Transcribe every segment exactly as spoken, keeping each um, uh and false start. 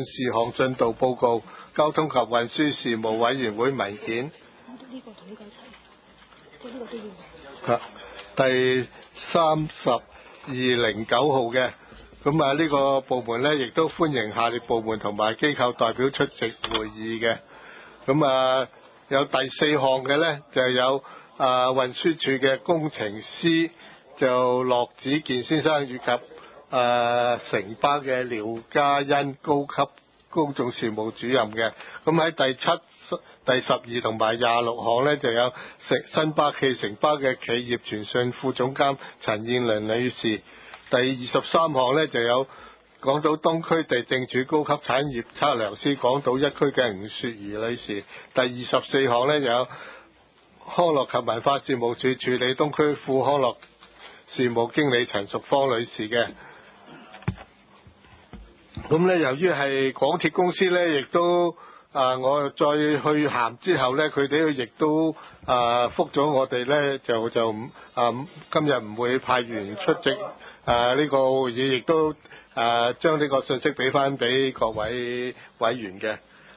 事項進度報告，交通及運輸事務委員會文件。 呢個同呢個一齊，即係呢個都要。 啊，第三十二零九號嘅，咁啊呢個部門呢，亦都歡迎下列部門同埋機構代表出席會議嘅。咁啊有第四項嘅呢，就有啊運輸署嘅工程師就駱子健先生以及啊城巴嘅廖嘉欣高級公眾事務主任嘅。咁喺第七、第十二同埋廿六項呢，就有新巴汽城巴嘅企業傳訊副總監陳燕玲女士。第二十三項呢，就有港島東區地政署高級產業測量師港島一區嘅吳雪兒女士。第二十四項呢，有康樂及文化事務署處理東區副康樂事務經理陳淑芳女士嘅。咁呢，由於係港鐵公司呢，亦都啊，我再去函之後呢，佢哋亦都啊覆咗我哋呢，就就啊今日唔會派員出席啊呢個會議，亦都啊將呢個信息俾翻俾各位委員嘅。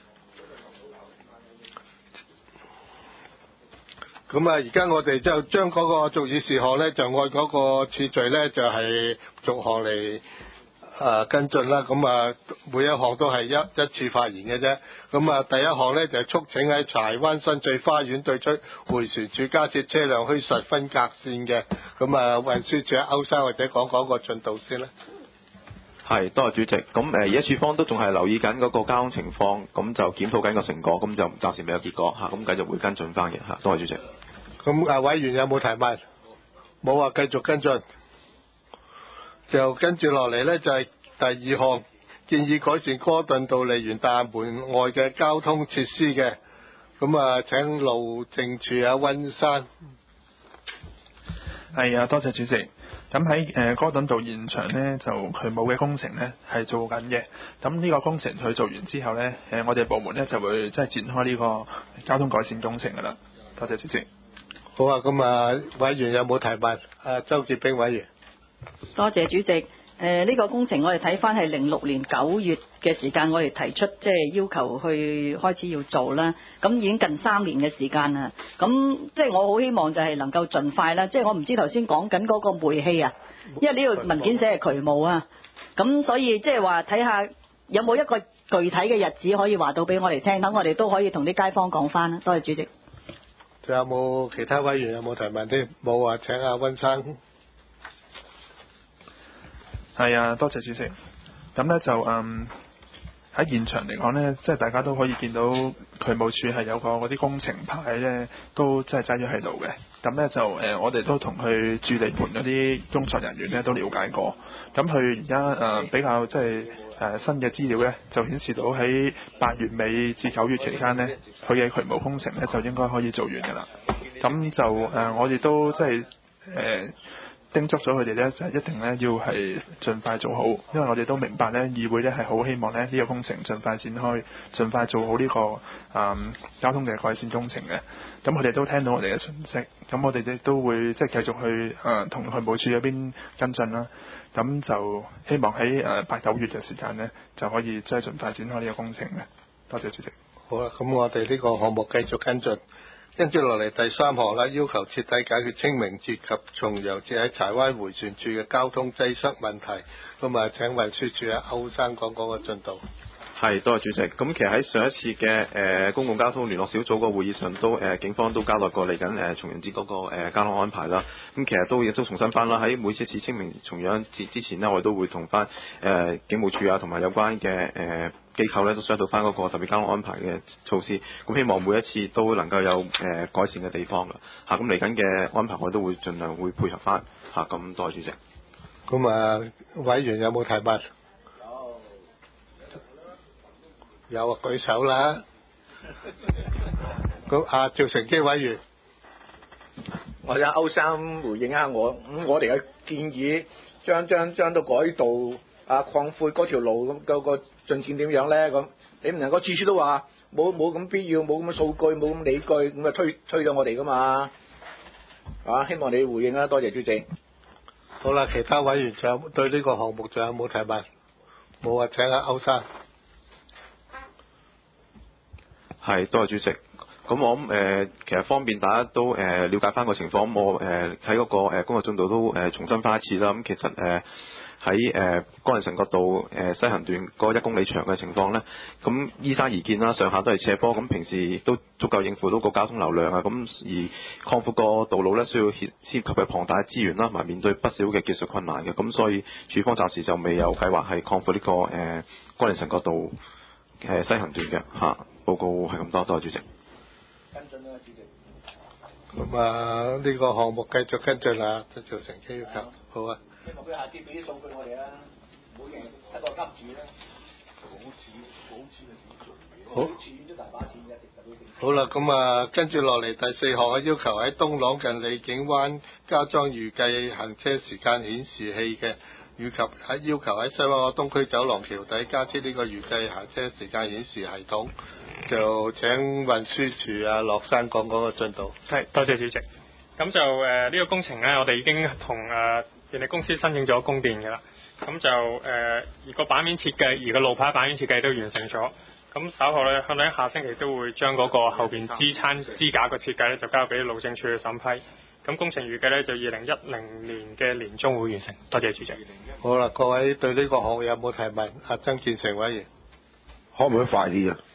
咁啊，而家我哋就將嗰個逐議事項呢，就按嗰個次序呢，就係逐項嚟啊跟進啦。咁啊，每一項都係一一次發言嘅啫。咁啊，第一項呢，就係促請喺柴灣新翠花園對出迴旋處加設車輛虛實分隔線嘅。咁啊，運輸署歐生或者講講個進度先啦。 係，多謝主席。咁誒，而家署方都仲係留意緊嗰個交通情況，咁就檢討緊個成果，咁就暫時未有結果嚇，咁繼續會跟進翻嘅嚇。多謝主席。 咁啊，委員有冇提問？冇啊，繼續跟進。就跟住落嚟呢，就係第二項建議改善哥頓道利園大門外嘅交通設施嘅。咁啊，請路政署啊溫山。 係啊，多謝主席。咁喺誒哥頓道現場呢，就渠務嘅工程呢係做緊嘅。咁呢個工程佢做完之後呢，誒我哋部門呢就會即係展開呢個交通改善工程噶啦。多謝主席。 好啊，咁啊，委員有冇提問？啊，周志冰委員。 多謝主席。誒、呃、呢、這個工程我哋睇翻係零六年九月嘅時間，我哋提出即係要求去開始要做啦。咁已經近三年嘅時間啦。咁即係我好希望就係能夠盡快啦。即係我唔知頭先講緊嗰個煤氣啊，因為呢個文件寫係渠務啊。咁所以即係話睇下有冇一個具體嘅日子可以話到俾我哋聽，等我哋都可以同啲街坊講翻啦。多謝主席。 仲有冇其他委員有冇提問添？冇啊，請阿溫生。 係啊，多謝主席。咁呢就嗯喺現場嚟講呢，即係大家都可以見到渠務署係有個嗰啲工程牌呢，都真係擠咗喺度嘅。咁呢就誒、呃，我哋都同佢駐地盤嗰啲工作人員呢都了解過。咁佢而家誒比較即係誒新嘅資料呢，就顯示到喺八月尾至九月期間呢，佢嘅渠務工程呢就應該可以做完㗎啦。咁就誒、呃，我哋都即係誒。呃叮囑咗佢哋呢，就係一定呢要係盡快做好，因為我哋都明白呢，議會呢係好希望呢呢個工程盡快展開，盡快做好呢個誒、嗯、交通嘅改善工程嘅。咁佢哋都聽到我哋嘅訊息，咁我哋亦都會即係繼續去誒同渠務署嗰邊跟進啦。咁就希望喺誒八九月嘅時間呢，就可以即係盡快展開呢個工程嘅。多謝主席。 好啊，咁我哋呢個項目繼續跟進。跟住落嚟第三項啦，要求徹底解決清明節及重陽節喺柴灣迴旋處嘅交通擠塞問題。咁啊，請運輸署啊歐生講講個進度。 係，多謝主席。咁其實喺上一次嘅誒、呃、公共交通聯絡小組個會議上都誒、呃、警方都交代過嚟緊誒重陽節嗰個誒、呃、交通安排啦。咁其實都亦都重申翻啦，喺每次一次清明重陽節之前呢，我哋都會同翻誒警務處啊同埋有關嘅誒、呃、機構咧都商討翻嗰個特別交通安排嘅措施。咁希望每一次都能夠有誒、呃、改善嘅地方㗎嚇。咁嚟緊嘅安排我都會盡量會配合翻嚇。咁多謝主席。 咁啊，委員有冇提問？有啊，舉手啦。咁啊，趙成基委員， 我想歐生回應下我，咁我哋嘅建議將將將到改道啊擴闊嗰條路咁個個進展點樣咧？咁你唔能夠次次都話冇冇咁必要，冇咁嘅數據，冇咁理據，咁啊推推咗我哋噶嘛？啊，希望你回應啦，多謝主席。 好啦，其他委員仲有對呢個項目仲有冇提問？冇啊，請阿歐生。 係，多謝主席。咁我諗誒、呃，其實方便大家都誒、呃、了解翻個情況，咁我誒喺嗰個誒工作進度都誒、呃、重新翻一次啦。咁其實誒喺誒江寧臣角道誒、呃、西行段嗰一公里長嘅情況咧，咁依山而建啦，上下都係斜坡，咁平時亦都足夠應付到個交通流量啊。咁而擴闊個道路咧，需要涉涉及嘅龐大嘅資源啦，同埋面對不少嘅技術困難嘅。咁所以署方暫時就未有計劃係擴闊呢、這個誒、呃、江寧臣角道誒、呃、西行段嘅嚇、啊。報告係咁多，多謝主席。 跟進啦，主席。 咁啊，呢、這個項目繼續跟進啦，都做成機要求。好啊。 希望佢下次俾啲數據我哋啊，每人一個金主咧。 好。好啦，咁啊，跟住落嚟第四項嘅要求喺東朗近李景灣加裝預計行車時間顯示器嘅，以及喺要求喺西灣河東區走廊橋底加設呢個預計行車時間顯示系統。就請運輸署啊，樂山講講個進度。 係，多謝主席。咁就誒呢、呃這個工程咧，我哋已經同誒、呃、電力公司申請咗供電嘅啦。咁就誒、呃、而個版面設計，而個路牌版面設計都完成咗。咁稍後咧，可能下星期都會將嗰個後邊支撐支架嘅設計咧，就交俾路政署去審批。咁工程預計咧就二零一零年嘅年中會完成。多謝主席。 好啦，各位對呢個項目有冇提問？阿曾建成委員， 可唔可以快啲啊？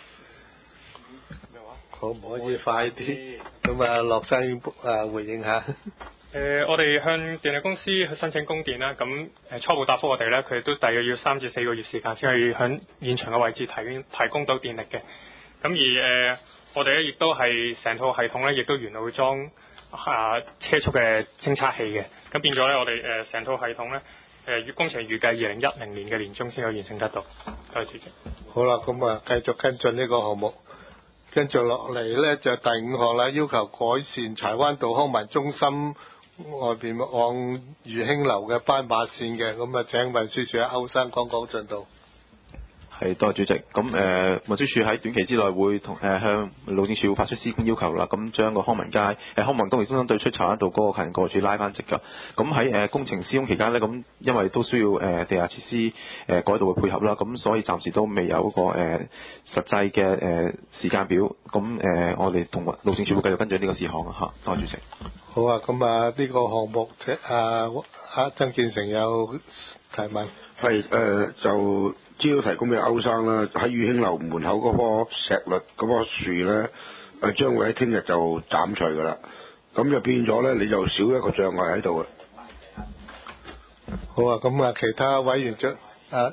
可唔可以快啲？咁啊，樂生啊回應下。 誒、呃，我哋向電力公司去申請供電啦。咁誒初步答覆我哋咧，佢哋都大約要三至四個月時間先可以喺現場嘅位置提供提供到電力嘅。咁而誒、呃，我哋咧亦都係成套系統咧，亦都原來會裝啊車速嘅偵測器嘅。咁變咗咧，我哋誒成套系統咧，誒、呃、工程預計二零一零年嘅年中先可以完成得到。多謝主席。 好啦，咁啊繼續跟進呢個項目。跟住落嚟咧就第五項啦，要求改善柴灣道康文中心外邊往裕興樓嘅斑馬線嘅，咁啊請運輸署阿歐生講講進度。 係，多謝主席。咁誒、呃，運輸署喺短期之內會同誒、呃、向路政署發出施工要求啦。咁將個康文街誒、呃、康文工業中心對出柴灣道嗰個行人過路處拉翻直㗎。咁喺誒工程施工期間呢，咁因為都需要誒、呃、地下設施誒、呃、改道嘅配合啦，咁所以暫時都未有一個誒、呃、實際嘅誒、呃、時間表。咁誒、呃，我哋同路政署會繼續跟進呢個事項啊嚇。多謝主席。 好啊，咁啊呢個項目啊啊曾建成有提問。 係誒、呃、就。資料提供俾歐生啦，喺裕興樓門口嗰棵石栗嗰棵樹咧，誒將會喺聽日就斬除噶啦，咁就變咗咧，你就少一個障礙喺度啊。 好啊，咁啊，其他委員長啊，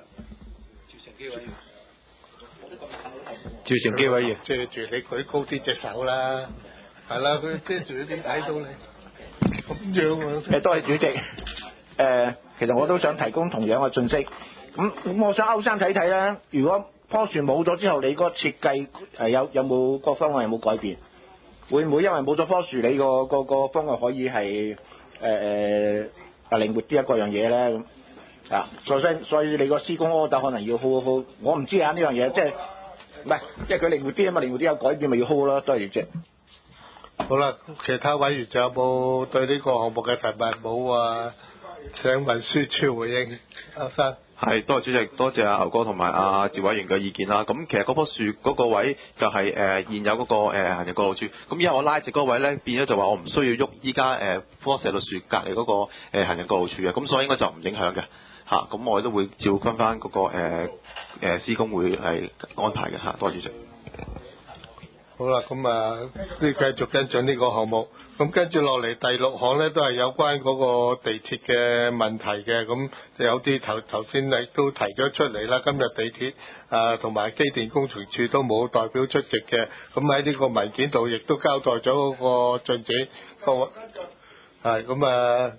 趙成基委員， 借住你舉高啲隻手啦，係啦，佢遮住你點睇到你咁樣啊？ 誒，多謝主席。誒、呃，其實我都想提供同樣嘅信息。咁咁，我想歐生睇睇咧，如果棵樹冇咗之後，你個設計誒有有冇個方案有冇改變？會唔會因為冇咗棵樹，你個個個方案可以係誒誒啊靈活啲一個樣嘢咧咁啊？所以所以你個施工 order 可能要 hold hold，我唔知啊呢樣嘢，即係唔係即係佢靈活啲啊嘛？靈活啲有改變咪要 hold 咯，多謝主席。 好啦，其他委員仲有冇對呢個項目嘅提問？冇啊，請運輸署回應，歐生。 係，多謝主席，多謝阿牛哥同埋阿趙委員嘅意見啦。咁其實嗰棵樹嗰個位就係、是、誒、呃、現有嗰、那個誒、呃、行人過路處。咁而家我拉直嗰個位咧，變咗就話我唔需要喐依家誒棵石栗樹隔離嗰個、呃、行人過路處嘅，咁所以應該就唔影響嘅嚇。咁、啊、我哋都會照跟翻嗰個誒、呃呃、施工會係安排嘅嚇。多謝主席。 好啦，咁啊，呢繼續跟進呢個項目。咁跟住落嚟第六項呢，都係有關嗰個地鐵嘅問題嘅。咁有啲頭頭先你都提咗出嚟啦。今日地鐵啊同埋機電工程處都冇代表出席嘅。咁喺呢個文件度亦都交代咗嗰個進展。個係咁啊，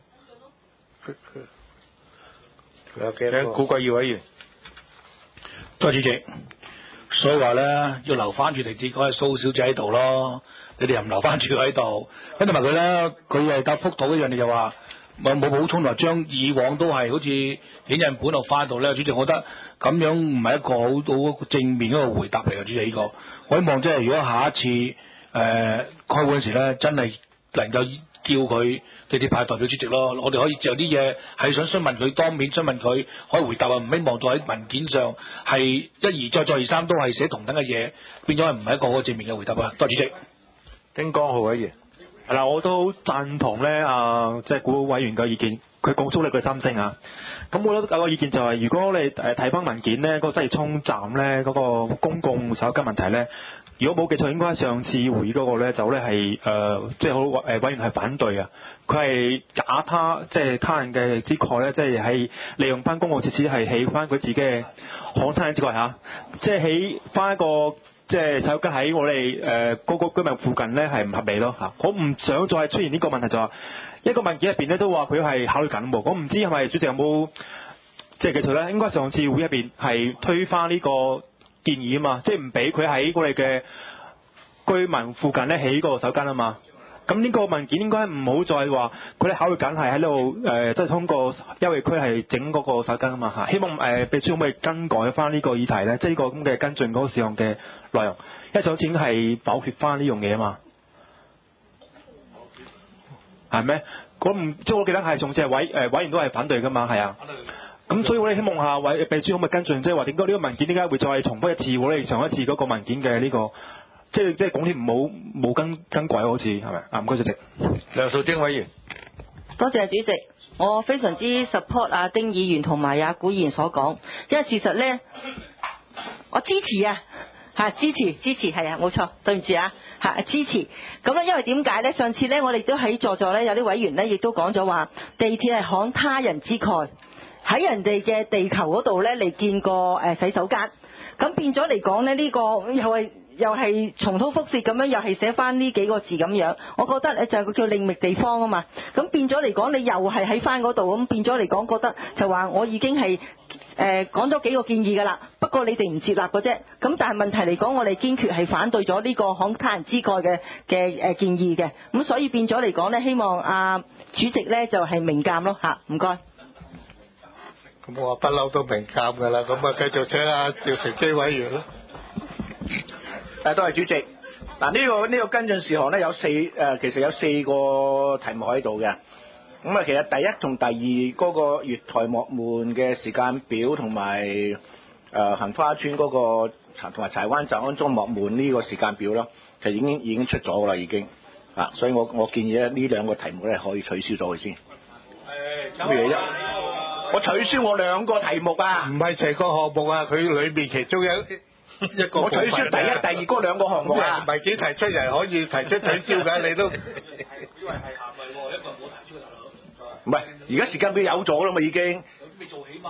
有幾多個？ 古貴耀委員，多謝主席。所以話咧，要留翻住地鐵嗰個蘇小姐喺度咯，你哋又唔留翻住喺度，跟住埋佢咧，佢係搭福島一樣，你就話冇冇補充，話將以往都係好似影印本落翻度咧。主席，我覺得咁樣唔係一個好好正面一個回答嚟嘅。主席呢、這個，我希望即係如果下一次誒、呃、開會嗰時咧，真係能夠叫佢地鐵派代表出席咯。我哋可以有啲嘢係想詢問佢，當面詢問佢可以回答啊，唔希望到喺文件上係一而再再而三都係寫同等嘅嘢，變咗係唔係一個好正面嘅回答啊。多謝主席。 丁江浩委員。係啦，我都好贊同咧啊，即係古委員嘅意見。佢講足力佢三星啊，咁我覺得有個意見就係、是，如果你誒睇翻文件咧，嗰、那個即係充站咧嗰個公共手機問題咧，如果冇記錯，應該上次會議嗰個咧就咧係誒即係好誒委員係反對啊，佢係假他即係、就是、他人嘅之蓋咧，即係係利用翻公共設施係起翻佢自己嘅航他人之蓋嚇，即係起翻一個即係手機喺我哋誒嗰個居民附近咧係唔合理咯嚇，我唔想再出現呢個問題就話、是。一個文件入邊咧都話佢係考慮緊喎，我唔知係咪主席有冇即係記錯咧？應該上次會入邊係推翻呢個建議啊嘛，即係唔俾佢喺我哋嘅居民附近咧起個手間啊嘛。咁呢個文件應該唔好再話佢哋考慮緊係喺度誒，即係通過優惠區係整嗰個手間啊嘛嚇。希望誒秘書可唔可以更改翻呢個議題咧？即係呢個咁嘅跟進嗰個事項嘅內容，因為上次已經係否決翻呢樣嘢啊嘛。係咩？我唔即係我記得係上次係委誒委員都係反對㗎嘛，係啊。咁所以我哋希望下委秘書可唔可以跟進，即係話點解呢個文件點解會再重複一次我哋上一次嗰個文件嘅呢、這個，即係即係港鐵冇冇更更改好似係咪？啊唔該主席。梁淑貞委員。 多謝主席，我非常之 support 阿丁議員同埋阿古議員所講，因為事實咧，我支持啊。嚇支持支持係啊，冇錯，對唔住啊嚇支持。咁咧，因為點解咧？上次咧，我哋都喺座座咧，有啲委員咧，亦都講咗話，地鐵係慷他人之慨，喺人哋嘅地球嗰度咧嚟建個誒洗手間。咁變咗嚟講咧，呢、這個又係又係重蹈覆轍咁樣，又係寫翻呢幾個字咁樣。我覺得誒就係個叫另覓地方啊嘛。咁變咗嚟講，你又係喺翻嗰度，咁變咗嚟講，覺得就話我已經係。誒講咗幾個建議㗎啦，不過你哋唔接納嘅啫。咁但係問題嚟講，我哋堅決係反對咗呢個慷他人之慨嘅嘅誒建議嘅。咁所以變咗嚟講呢，希望阿、啊、主席呢就係、是、明鑑咯嚇，唔該。 咁我不嬲都明鑑㗎啦，咁啊繼續請阿趙成基委員啦。 誒，多謝主席。嗱、呢、這個呢、這個跟進事項呢，有四誒、呃，其實有四個題目喺度嘅。咁啊，其實第一同第二嗰個月台幕門嘅時間表，同埋誒杏花村嗰個同埋柴灣站安裝幕門呢個時間表咯，其實已經已經出咗啦，已經啊，所以我我建議咧呢兩個題目咧可以取消咗佢先。誒，咩嘢啫？我取消我兩個題目啊！ 唔係成個項目啊，佢裏面其中有一個。 我取消第一、第二嗰兩個項目啊！ 文件提出人可以提出取消㗎，你都。 以為係行為喎，一個冇提出嘅。 唔係，而家時間表有咗啦嘛，已經。 未做起嘛？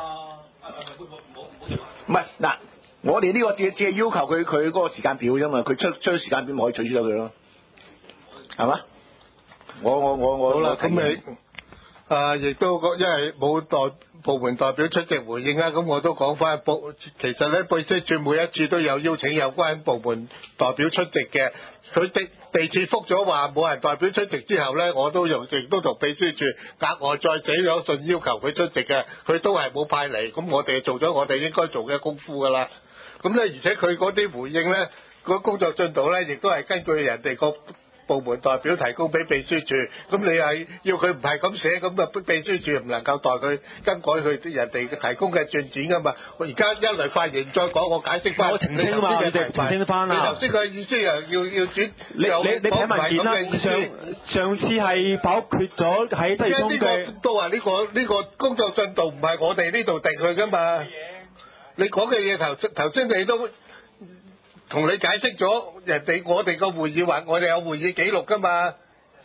唔係嗱，我哋呢個只只係要求佢佢嗰個時間表啫嘛，佢出出時間表咪可以取消咗佢咯，係嘛？我我我我好啦，咁你啊，亦都因為冇代部門代表出席回應啊，咁我都講翻部，其實咧，秘書處每一次都有邀請有關部門代表出席嘅，佢哋。地鐵覆咗話冇人代表出席之後呢，我都用亦都同秘書處額外再寫咗信要求佢出席嘅，佢都係冇派嚟，咁我哋做咗我哋應該做嘅功夫㗎啦。咁呢，而且佢嗰啲回應呢，個工作進度呢，亦都係根據人哋個部門代表提供俾秘書處，咁你係要佢唔係咁寫，咁啊秘書處唔能夠代佢更改佢人哋提供嘅進展噶嘛。我而家一嚟發言再講，我解釋翻。 我澄清嘛，你澄清翻啦。 你頭先嘅意思又要要轉， 你你你睇文件啦。上上次係否決咗喺即係中嘅。 都話呢個呢個工作進度唔係我哋呢度定佢噶嘛。你講嘅嘢頭頭先你都。同你解釋咗，人哋我哋個會議話，我哋有會議記錄㗎嘛。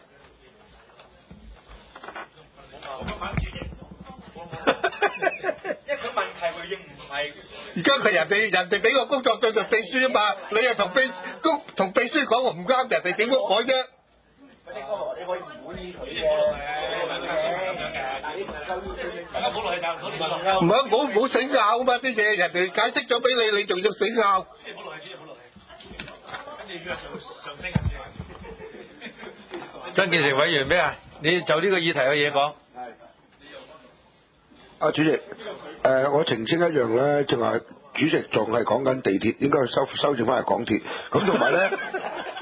因為佢問題回應唔係。 而家佢人哋人哋俾個工作進度秘書啊嘛，你又同秘公同秘書講我唔啱，人哋點樣改啫？ 你可你可以唔滿意佢嘅。 唔係我冇死拗啊嘛啲嘢，人哋解釋咗俾你，你仲要死拗？ 曾建成委員咩啊？你就呢個議題嘅嘢講。 阿主席，誒、呃，我澄清一樣咧，正話主席仲係講緊地鐵，應該收修正翻係港鐵。咁同埋咧，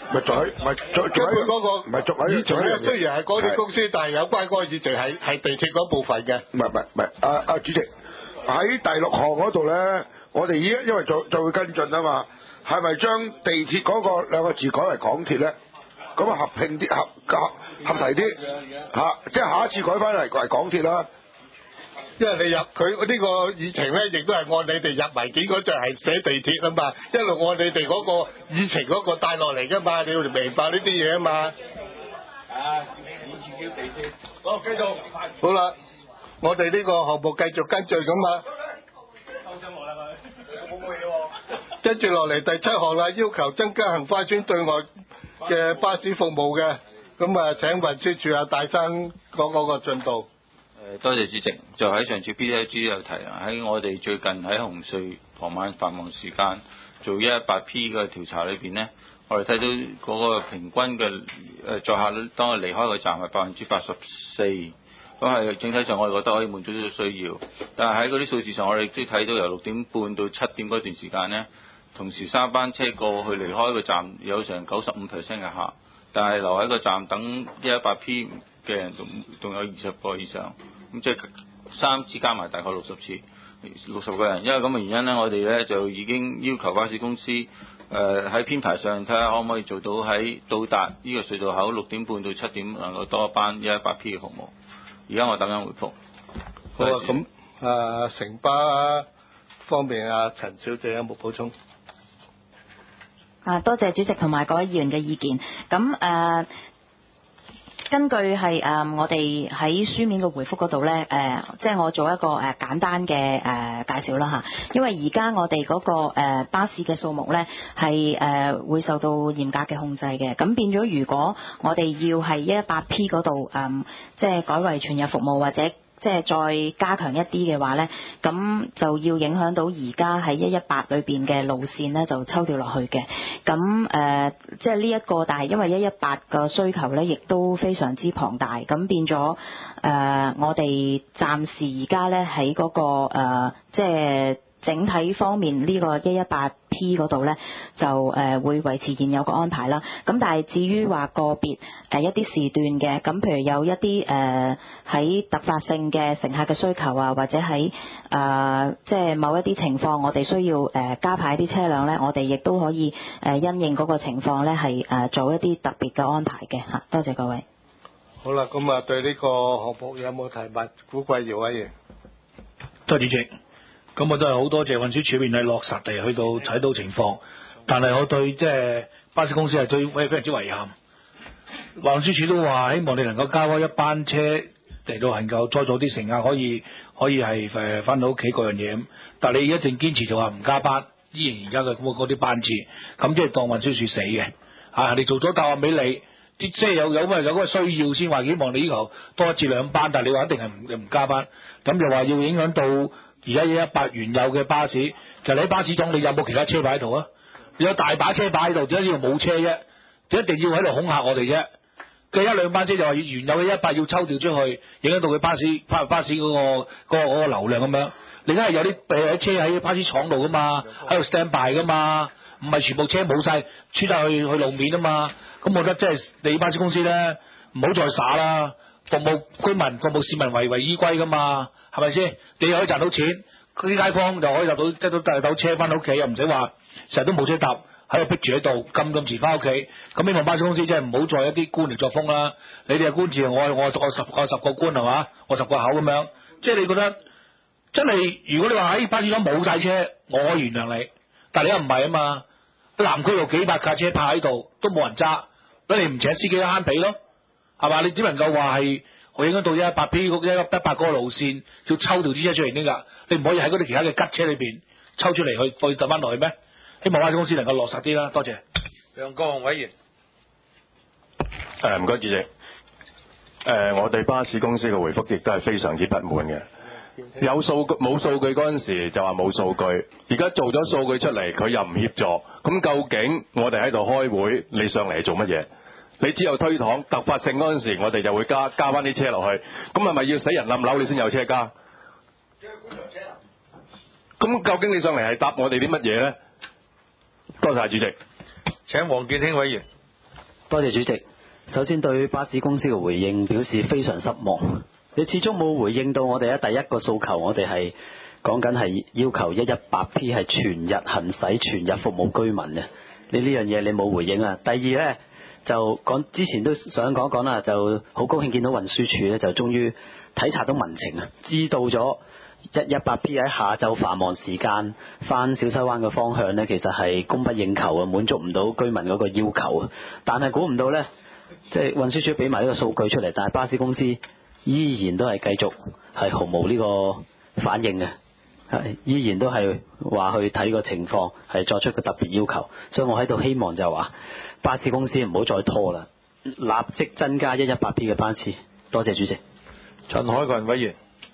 咪仲喺咪仲仲喺嗰個唔係仲喺議程咧，雖然係嗰啲公司，但係有關嗰個議程係係地鐵嗰部分嘅。 唔係唔係唔係，啊啊主席喺第六項嗰度咧，我哋依家因為再再會跟進啊嘛，係咪將地鐵嗰個兩個字改為港鐵咧？咁啊合併啲合合合題啲嚇，即係下一次改翻嚟為港鐵啦。 因為你入佢呢個議程咧，亦都係按你哋入文件嗰陣係寫地鐵啊嘛，一路按你哋嗰個議程嗰個帶落嚟噶嘛，你要明白呢啲嘢啊嘛。 啊，以前叫地鐵。好，繼續。 好啦，我哋呢個項目繼續跟進咁啊。 收聲落啦佢，冇冇嘢喎。 跟住落嚟第七項啦，要求增加杏花邨對外嘅巴士服務嘅，咁啊請運輸署啊大山講嗰個進度。 誒多謝主席，就喺上次 P I G 有提啊，喺我哋最近喺紅隧傍晚繁忙時間做一一八 P 嘅調查裏邊呢，我哋睇到嗰個平均嘅誒載客率，當我離開個站係百分之八十四，咁係整體上我哋覺得可以滿足呢個需要。但係喺嗰啲數字上，我哋都睇到由六點半到七點嗰段時間呢，同時三班車過去離開個站有成九十五 percent 嘅客，但係留喺個站等一一八 P 嘅人仲仲有二十個以上。咁即係三次加埋大概六十次，六十個人。因為咁嘅原因呢，我哋呢就已經要求巴士公司誒喺編排上睇下可唔可以做到喺到達呢個隧道口六點半到七點能夠多一班一一八 P 嘅服務。而家我等緊回覆。 好啊，咁啊城巴方面啊，陳小姐有冇補充？ 啊，多謝主席同埋各位議員嘅意見。咁誒。呃根據係誒、呃、我哋喺書面嘅回覆嗰度咧，誒、呃、即係我做一個誒、呃、簡單嘅誒、呃、介紹啦嚇。因為而家我哋嗰、那個、呃、巴士嘅數目咧係誒會受到嚴格嘅控制嘅，咁變咗如果我哋要係一一八 P 嗰度誒，即係改為全日服務或者即係再加強一啲嘅話呢，咁就要影響到而家喺一一八裏邊嘅路線呢，就抽調落去嘅。咁誒、呃，即係呢一個，但係因為一一八嘅需求呢，亦都非常之龐大，咁變咗誒、呃，我哋暫時而家呢，喺嗰、嗰個、呃、即係。整體方面呢個一一八 P 嗰度呢，就誒、呃、會維持現有個安排啦。咁但係至於話個別誒、呃、一啲時段嘅，咁譬如有一啲誒喺突發性嘅乘客嘅需求啊，或者喺誒、呃、即係某一啲情況，我哋需要誒、呃、加派啲車輛呢，我哋亦都可以誒、呃、因應嗰個情況呢，係誒、呃、做一啲特別嘅安排嘅嚇。多謝各位。 好啦，咁啊對呢個項目有冇提問？古貴姚委員。 多謝主席。咁我都係好多謝運輸署面係落實地去到睇到情況，但係我對即係巴士公司係對非常之遺憾。運輸署都話希望你能夠加開一班車嚟到能夠再做啲乘客可以可以係誒翻到屋企嗰樣嘢，但係你一定堅持就話唔加班，依然而家嘅嗰啲班次，咁即係當運輸署死嘅啊！你做咗答案俾你，啲即係有有乜有嗰個需要先話希望你要求多一至兩班，但係你話一定係唔唔加班，咁就話要影響到。而家一一八原有嘅巴士，其實你喺巴士總你有冇其他車擺喺度啊？你有大把車擺喺度，點解呢度冇車啫？一定要喺度恐嚇我哋啫？嘅一兩班車就話原有嘅一八要抽調出去，影響到佢巴士巴巴士嗰、嗰個嗰、嗰個嗰個流量咁樣。你而家係有啲誒車喺巴士廠度噶嘛，喺度 stand by 噶嘛，唔係全部車冇晒，出晒去去路面啊嘛。咁我覺得即係你巴士公司咧，唔好再耍啦。服務居民、服務市民為為依歸噶嘛，係咪先？你又可以賺到錢，啲街坊就可以入到即係都帶到車翻屋企，又唔使話成日都冇車搭，喺度逼住喺度，咁咁遲翻屋企。咁希望巴士公司真係唔好再一啲官嚟作風啦。你哋嘅官字，我我我十我十個官係嘛，我十個口咁樣。即係你覺得真係，如果你話喺巴士廠冇晒車，我可以原諒你。但係你又唔係啊嘛？南區有幾百架車泊喺度，都冇人揸，咁你唔請司機慳皮咯？係嘛？你只能夠話係我影響到一一八 P 嗰一一八嗰個路線，要抽調啲車出嚟呢㗎。你唔可以喺嗰啲其他嘅吉車裏邊抽出嚟去再揼翻落去咩？希望巴士公司能夠落實啲啦。多謝。 梁國雄委員。 誒唔該主席。誒、呃、我對巴士公司嘅回覆亦都係非常之不滿嘅。有數據冇數據嗰陣時就話冇數據，而家做咗數據出嚟佢又唔協助。咁究竟我哋喺度開會，你上嚟做乜嘢？你只有推搪突發性嗰陣時，我哋就會加加翻啲車落去。咁係咪要死人冧樓你先有車加？咁究竟你上嚟係答我哋啲乜嘢咧？多謝主席。 請黃健興委員。 多謝主席。首先對巴士公司嘅回應表示非常失望。你始終冇回應到我哋咧第一個訴求，我哋係講緊係要求一一八 P 係全日行駛、全日服務居民嘅。你呢樣嘢你冇回應啊。第二呢，就講之前都想講講啦，就好高興見到運輸署咧就終於體察到民情啊，知道咗一一八 P 喺下晝繁忙時間翻小西灣嘅方向呢，其實係供不應求啊，滿足唔到居民嗰個要求啊。但係估唔到呢，即係運輸署俾埋呢個數據出嚟，但係巴士公司依然都係繼續係毫無呢個反應嘅，係依然都係話去睇個情況，係作出個特別要求。所以我喺度希望就係話巴士公司唔好再拖啦，立即增加一一八 P 嘅班次。多謝主席。 陳海群委員。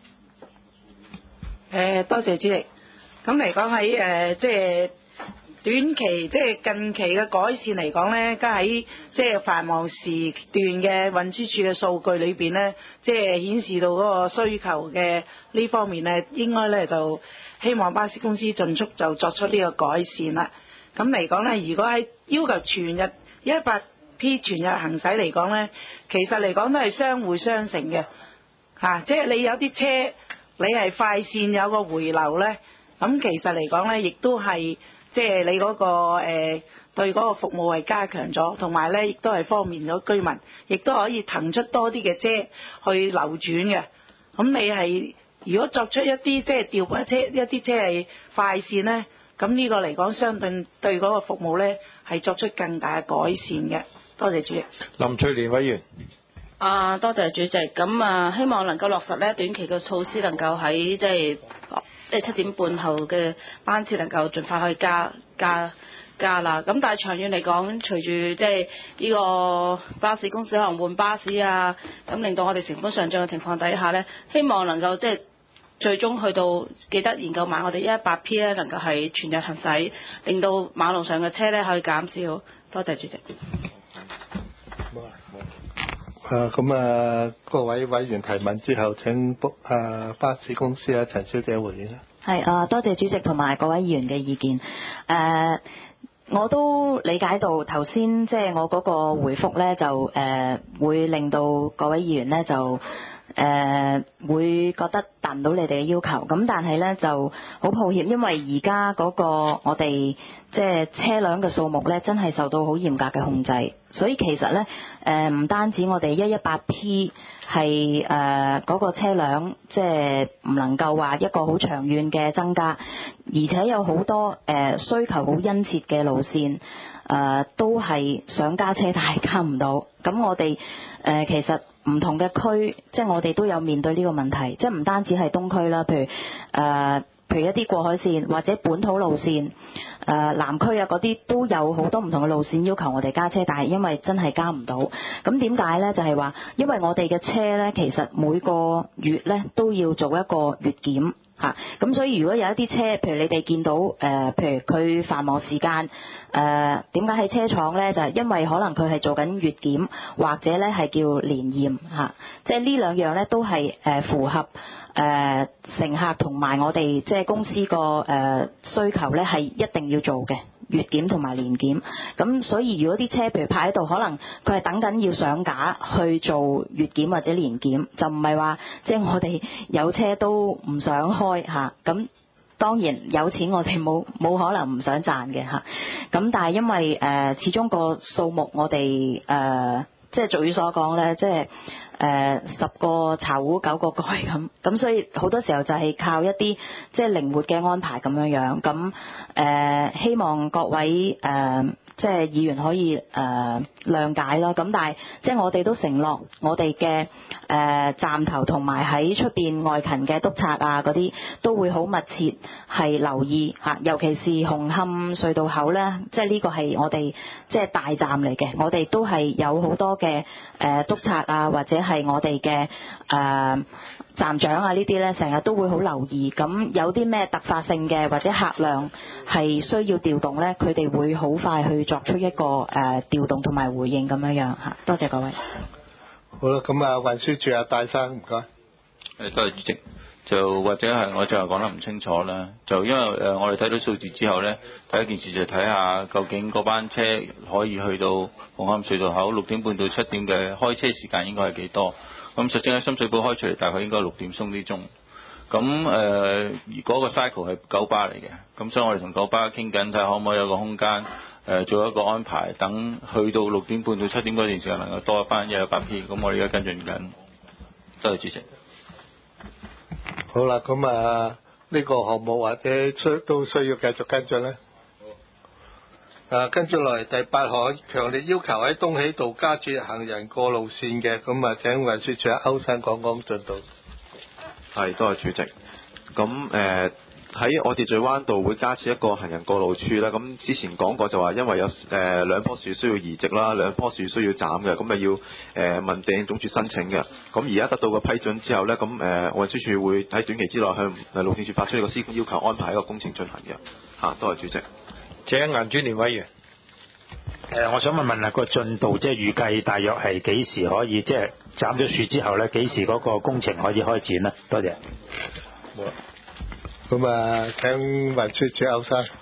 誒，多謝主席。咁嚟講喺誒即係短期即係近期嘅改善嚟講咧，加喺即係繁忙時段嘅運輸署嘅數據裏邊咧，即係顯示到嗰個需求嘅呢方面咧，應該咧就希望巴士公司盡速就作出呢個改善啦。咁嚟講咧，如果喺要求全日一一八 P 全日行駛嚟講咧，其實嚟講都係相互相成嘅嚇，即係你有啲車你係快線有個回流咧，咁其實嚟講咧，亦都係。即係你嗰、嗰個誒、呃、對嗰個服務係加強咗，同埋咧亦都係方便咗居民，亦都可以騰出多啲嘅車去流轉嘅。咁你係如果作出一啲即係調一車一啲車係快線咧，咁呢個嚟講相對對嗰個服務咧係作出更大嘅改善嘅。多謝主席。 林翠蓮委員。 啊，多謝主席。咁啊，希望能夠落實咧短期嘅措施，能夠喺即係。即係七點半後嘅班次能夠盡快可以加加加啦。咁但係長遠嚟講，隨住即係呢個巴士公司可能換巴士啊，咁令到我哋成本上漲嘅情況底下呢，希望能夠即係最終去到記得研究埋我哋一一八 P 咧，能夠係全日行駛，令到馬路上嘅車呢可以減少。多謝主席。 誒咁啊，各位委員提問之後，請誒、啊、巴士公司啊陳小姐回應啦。 係啊，多謝主席同埋各位議員嘅意見。誒、呃，我都理解到頭先即係我嗰個回覆咧，就誒、呃、會令到各位議員咧就誒、呃、會覺得達唔到你哋嘅要求。咁但係咧就好抱歉，因為而家嗰個我哋即係車輛嘅數目咧，真係受到好嚴格嘅控制。所以其實咧，誒、呃、唔單止我哋一一八 P 係誒嗰個車輛，即係唔能夠話一個好長遠嘅增加，而且有好多誒、呃、需求好殷切嘅路線，誒、呃、都係想加車但係加唔到。咁我哋誒、呃、其實唔同嘅區，即係我哋都有面對呢個問題，即係唔單止係東區啦，譬如誒。呃譬如一啲過海線或者本土路線，誒、呃、南區啊嗰啲都有好多唔同嘅路線要求我哋加車，但係因為真係加唔到。咁點解呢？就係、是、話因為我哋嘅車呢，其實每個月呢都要做一個月檢嚇，咁、啊、所以如果有一啲車，譬如你哋見到誒、呃，譬如佢繁忙時間誒點解喺車廠呢？就係、是、因為可能佢係做緊月檢，或者呢係叫年驗嚇，即係呢兩樣呢都係誒、呃、符合。誒、呃、乘客同埋我哋即係公司個誒、呃、需求咧，係一定要做嘅月檢同埋年檢。咁所以如果啲車譬如泊喺度，可能佢係等緊要上架去做月檢或者年檢，就唔係話即係我哋有車都唔想開嚇。咁、啊、當然有錢我哋冇冇可能唔想賺嘅嚇。咁、啊、但係因為誒、呃、始終個數目我哋誒。呃即係俗語所講咧，即係誒、呃、十個茶壺九個蓋咁，咁所以好多時候就係靠一啲即係靈活嘅安排咁樣樣，咁誒、呃、希望各位誒、呃、即係議員可以誒、呃、諒解咯。咁但係即係我哋都承諾，我哋嘅誒站頭同埋喺出邊外勤嘅督察啊嗰啲都會好密切係留意嚇，尤其是紅磡隧道口咧，即係呢個係我哋即係大站嚟嘅，我哋都係有好多嘅誒督察啊，或者係我哋嘅誒站長啊呢啲咧，成日都會好留意。咁有啲咩突發性嘅或者客量係需要調動咧，佢哋會好快去作出一個誒、呃、調動同埋回應咁樣樣嚇。多謝各位。 好啦，咁啊運輸署啊戴生唔該。 誒多謝主席。 就或者係我就係講得唔清楚啦。就因為誒、呃、我哋睇到數字之後呢，第一件事就睇下究竟嗰班車可以去到紅磡隧道口六點半到七點嘅開車時間應該係幾多？咁實際喺深水埗開出嚟大概應該六點鬆啲鐘。咁誒，而嗰個 cycle 係九巴嚟嘅，咁所以我哋同九巴傾緊，睇下可唔可以有個空間誒、呃、做一個安排，等去到六點半到七點嗰段時間能夠多翻一一八 P。咁我哋而家跟進緊。多謝主席。 好啦，咁啊呢個項目或者需都需要繼續跟進咧。啊，跟住落嚟第八項，強烈要求喺東喜道加設行人過路線嘅，咁啊請運輸署歐生講講進度。 係，多謝主席。咁誒喺我秩序灣道會加設一個行人過路處啦。咁之前講過就話，因為有誒、呃、兩棵樹需要移植啦，兩棵樹需要斬嘅，咁咪要誒、呃、問地政總署申請嘅。咁而家得到個批准之後呢，咁誒、呃、運輸署會喺短期之內向誒路政署發出呢個施工要求，安排一個工程進行嘅。嚇、啊，多謝主席。 請顏專連委員。誒、呃，我想問問下個進度，即係預計大約係幾時可以，即係斬咗樹之後咧，幾時嗰個工程可以開展呢？多謝。 好啦，咁啊，請運輸署歐生。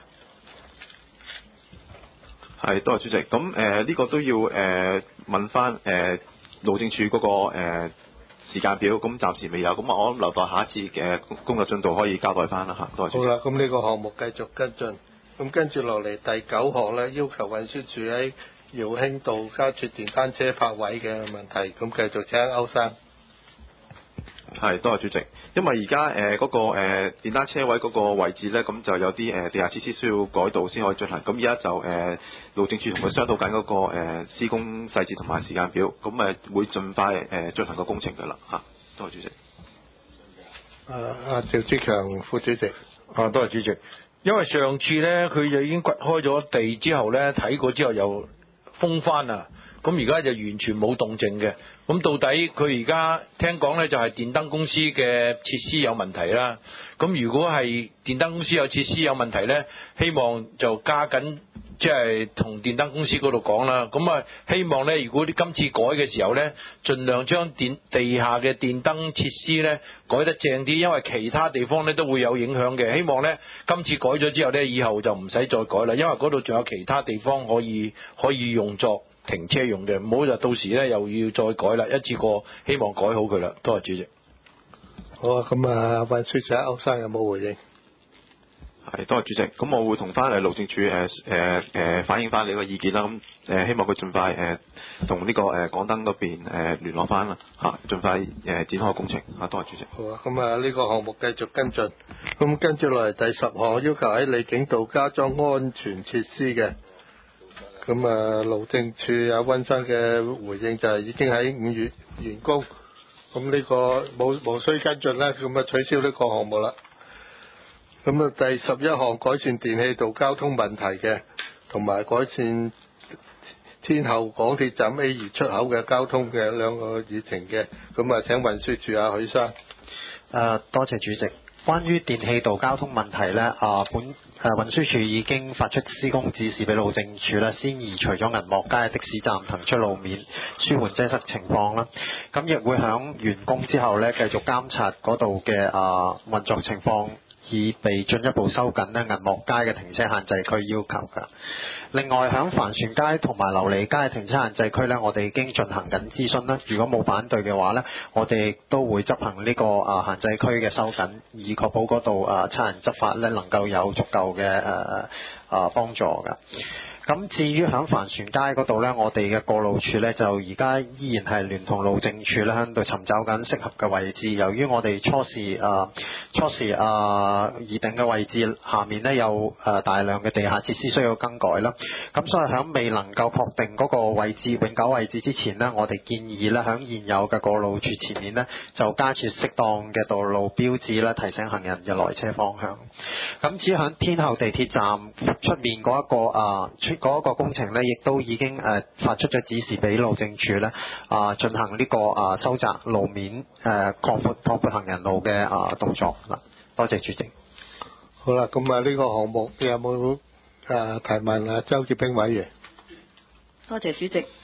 係，多謝主席。咁誒呢個都要誒、呃、問翻誒、呃、路政署嗰、那個誒、呃、時間表，咁暫時未有，咁我諗留待下一次嘅工作進度可以交代翻啦嚇。多謝主席。 好啦，咁呢個項目繼續跟進。咁跟住落嚟第九項咧，要求運輸署喺耀興道加設電單車泊位嘅問題，咁繼續請歐生。 係，多謝主席。因為而家誒嗰個誒、呃、電單車位嗰個位置咧，咁就有啲誒、呃、地下設施需要改道先可以進行。咁而家就誒、呃、路政署同佢商討緊嗰個、呃、施工細節同埋時間表，咁誒會盡快誒、呃、進行個工程㗎啦嚇。多謝主席。 啊啊，趙志強副主席。 啊，多謝主席。因為上次呢，佢就已經掘開咗地之後呢，睇過之後又封翻啦，咁而家就完全冇動靜嘅。咁到底佢而家聽講呢，就係電燈公司嘅設施有問題啦。咁如果係電燈公司有設施有問題呢，希望就加緊即係同電燈公司嗰度講啦。咁啊，希望呢，如果啲今次改嘅時候呢，盡量將電地下嘅電燈設施呢改得正啲，因為其他地方呢都會有影響嘅。希望呢，今次改咗之後呢，以後就唔使再改啦，因為嗰度仲有其他地方可以可以用作停車用嘅，唔好就到時呢又要再改啦，一次過希望改好佢啦。多謝主席。 好啊，咁啊，運輸署歐生有冇回應？ 係，多謝主席。咁我會同翻誒路政署誒誒誒反映翻你個意見啦。咁誒、呃、希望佢盡快誒同呢個誒港燈嗰邊誒聯絡翻啦嚇，盡快誒、呃、展開工程嚇。多謝主席。 好啊，咁啊呢個項目繼續跟進。咁跟住落嚟第十項要求喺利景道加裝安全設施嘅。咁啊，路政署有溫生嘅回應就係已經喺五月完工，咁呢個冇無需跟進啦，咁啊取消呢個項目啦。咁啊，第十一項改善電氣道交通問題嘅，同埋改善天后港鐵站 A 二出口嘅交通嘅兩個議程嘅，咁啊請運輸署阿許生。 誒、呃，多謝主席。關於電氣道交通問題呢，啊本誒、啊、運輸署已經發出施工指示俾路政署啦，先移除咗銀幕街的士站騰出路面，舒緩擠塞情況啦。咁亦會響完工之後呢，繼續監察嗰度嘅啊運作情況，以備進一步收緊呢銀幕街嘅停車限制區要求㗎。另外響帆船街同埋琉璃街嘅停車限制區呢，我哋已經進行緊諮詢啦。如果冇反對嘅話呢，我哋都會執行呢個啊限制區嘅收緊，以確保嗰度啊差人執法呢能夠有足夠嘅誒啊幫助㗎。咁至於響帆船街嗰度呢，我哋嘅過路處呢，就而家依然係聯同路政署咧喺度尋找緊適合嘅位置。由於我哋初時誒、呃、初時誒擬定嘅位置下面呢，有誒、呃、大量嘅地下設施需要更改啦，咁所以響未能夠確定嗰個位置永久位置之前呢，我哋建議呢，響現有嘅過路處前面呢，就加設適當嘅道路標誌啦，提醒行人嘅來車方向。咁至於響天后地鐵站出面嗰一個誒、呃嗰一個工程呢，亦都已經誒、呃、發出咗指示俾路政署呢，啊、呃、進行呢、這個啊、呃、收窄路面誒擴闊擴闊行人路嘅啊、呃、動作啦。多謝主席。 好啦，咁啊呢個項目有冇誒提問啊？周潔冰委員。 多謝主席。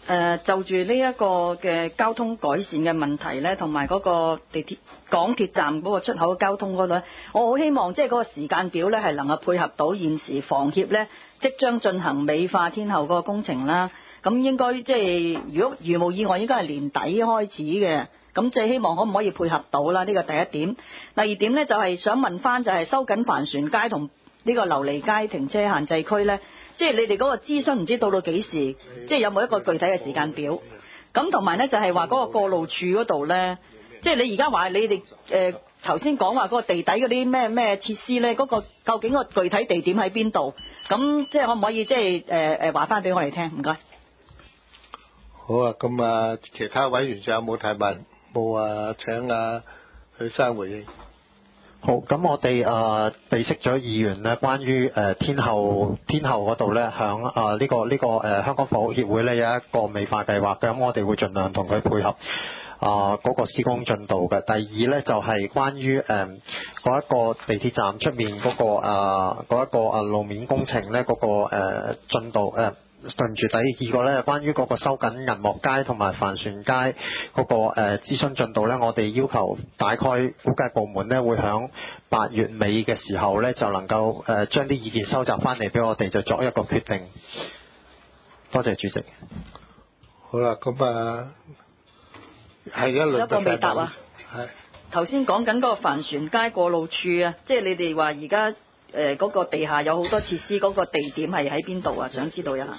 呃、就住呢一個嘅交通改善嘅問題咧，同埋嗰個地鐵港鐵站嗰個出口嘅交通嗰度咧，我好希望即係嗰個時間表咧係能夠配合到現時房協咧即將進行美化天后嗰個工程啦。咁應該即係如果如無意外，應該係年底開始嘅。咁即係希望可唔可以配合到啦？呢個第一點。第二點咧就係想問翻，就係收緊帆船街同呢個琉璃街停車限制區咧，即係你哋嗰個諮詢唔知到到幾時？即係有冇一個具體嘅時間表？咁同埋咧就係話嗰個過路處嗰度咧，即係你而家話你哋誒頭先講話嗰個地底嗰啲咩咩設施咧，嗰個究竟個具體地點喺邊度？咁即係可唔可以即係誒誒話翻俾我哋聽？唔該。 好啊，咁啊，其他委員仲有冇提問？冇啊，請啊許生回應。 好，咁我哋誒備悉咗議員咧，關於誒、呃、天后天后嗰度咧，響誒呢個呢、這個誒、呃、香港房屋協會咧有一個美化計劃嘅，咁我哋會盡量同佢配合啊嗰、呃那個施工進度嘅。第二咧就係、是、關於誒嗰一個地鐵站出面嗰、那個誒嗰、呃、一個誒路面工程咧嗰、那個誒、呃、進度誒。呃對唔住，第二個咧，關於嗰個收緊銀幕街同埋帆船街嗰、那個誒諮詢進度咧，我哋要求大概估計部門咧會響八月尾嘅時候咧就能夠誒將啲意見收集翻嚟俾我哋，就作一個決定。多謝主席。 好啦，咁啊係一輪有一個未答啊。 係頭先講緊嗰個帆船街過路處啊，即係你哋話而家。誒嗰、呃那個地下有好多設施，嗰、那個地點係喺邊度啊？想知道一下。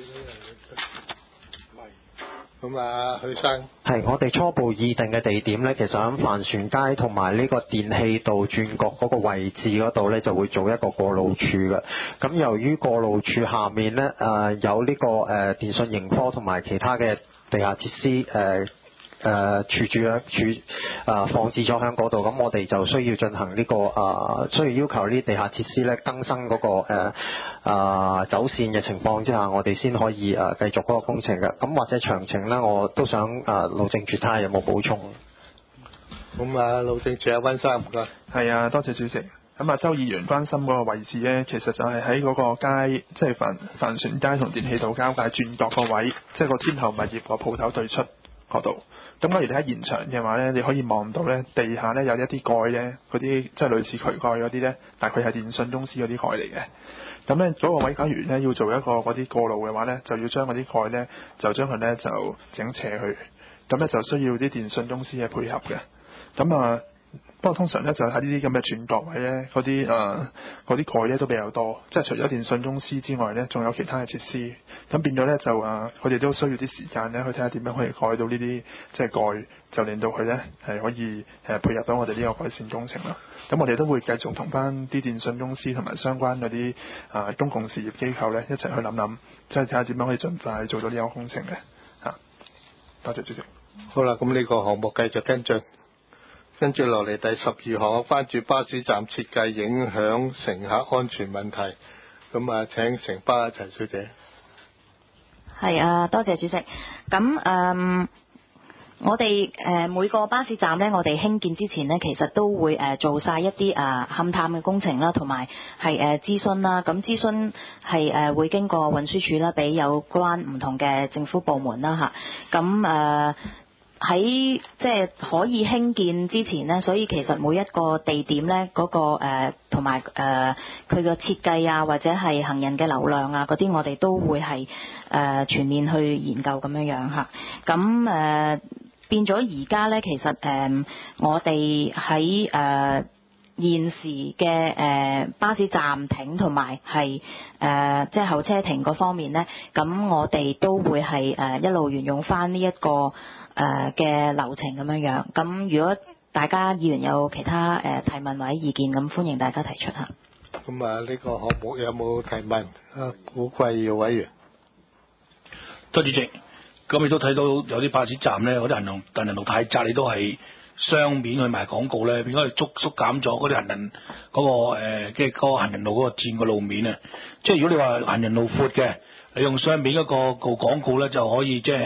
咁啊，許生係我哋初步擬定嘅地點呢，其實喺帆船街同埋呢個電氣道轉角嗰個位置嗰度呢，就會做一個過路處嘅。咁由於過路處下面呢，誒、呃、有呢、這個誒、呃、電訊盈科同埋其他嘅地下設施誒。呃誒、呃、處住啊處誒、呃、放置咗喺嗰度，咁我哋就需要進行呢、這個誒、呃，需要要求呢啲地下設施咧更新嗰、那個誒誒、呃呃、走線嘅情況之下，我哋先可以誒、呃、繼續嗰個工程嘅。咁或者詳情咧，我都想誒路政署睇下有冇補充。 咁啊，路政署阿溫生唔該。 係啊，多謝主席。咁啊，周議員關心嗰個位置咧，其實就係喺嗰個街，即係帆帆船街同電氣道交界轉角個位，即係個天后物業個鋪頭對出嗰度。咁假如你喺現場嘅話咧，你可以望到咧地下咧有一啲蓋咧，嗰啲即係類似渠蓋嗰啲咧，大概係電信公司嗰啲蓋嚟嘅。咁咧嗰個位假如咧要做一個嗰啲過路嘅話咧，就要將嗰啲蓋咧就將佢咧就整斜去，咁咧就需要啲電信公司嘅配合嘅。咁啊〜不過通常咧就喺呢啲咁嘅轉角位咧，嗰啲誒嗰啲蓋咧都比較多，即係除咗電信公司之外咧，仲有其他嘅設施。咁變咗咧就誒，佢哋都需要啲時間咧去睇下點樣可以蓋到呢啲即係蓋，就令到佢咧係可以誒配合到我哋呢個改善工程啦。咁我哋都會繼續同翻啲電信公司同埋相關嗰啲誒公共事業機構咧一齊去諗諗，即係睇下點樣可以盡快做到呢個工程嘅嚇。多謝主席。 好啦，咁呢個項目繼續跟進。跟住落嚟第十二項，關注巴士站設計影響乘客安全問題。咁啊，請城巴陳小姐。 係啊，多謝主席。咁誒、嗯，我哋誒、呃、每個巴士站呢，我哋興建之前呢，其實都會誒、呃、做晒一啲誒勘探嘅工程啦，同埋係誒諮詢啦。咁諮詢係誒會經過運輸署啦，俾有關唔同嘅政府部門啦嚇。咁誒。呃喺即係可以興建之前呢，所以其實每一個地點呢，嗰、那個誒同埋誒佢個設計啊，或者係行人嘅流量啊嗰啲，我哋都會係誒、呃、全面去研究咁樣樣嚇。咁誒、呃、變咗而家呢，其實誒、呃、我哋喺誒現時嘅誒、呃、巴士站停同埋係誒即係候車亭嗰方面呢，咁我哋都會係誒、呃、一路沿用翻呢一個。誒嘅、呃、流程咁樣樣，咁如果大家議員有其他誒、呃、提問或者意見，咁歡迎大家提出嚇。 咁啊，呢個項目有冇提問？啊，古貴耀委員。 多謝主席。咁你都睇到有啲巴士站咧，嗰啲行人行人路太窄，你都係雙面去賣廣告咧，變咗係縮縮減咗嗰啲行人嗰、嗰個誒，即係嗰個行人路嗰個佔個路面啊。即係如果你話行人路闊嘅，你用雙面一個個廣告咧，就可以即係。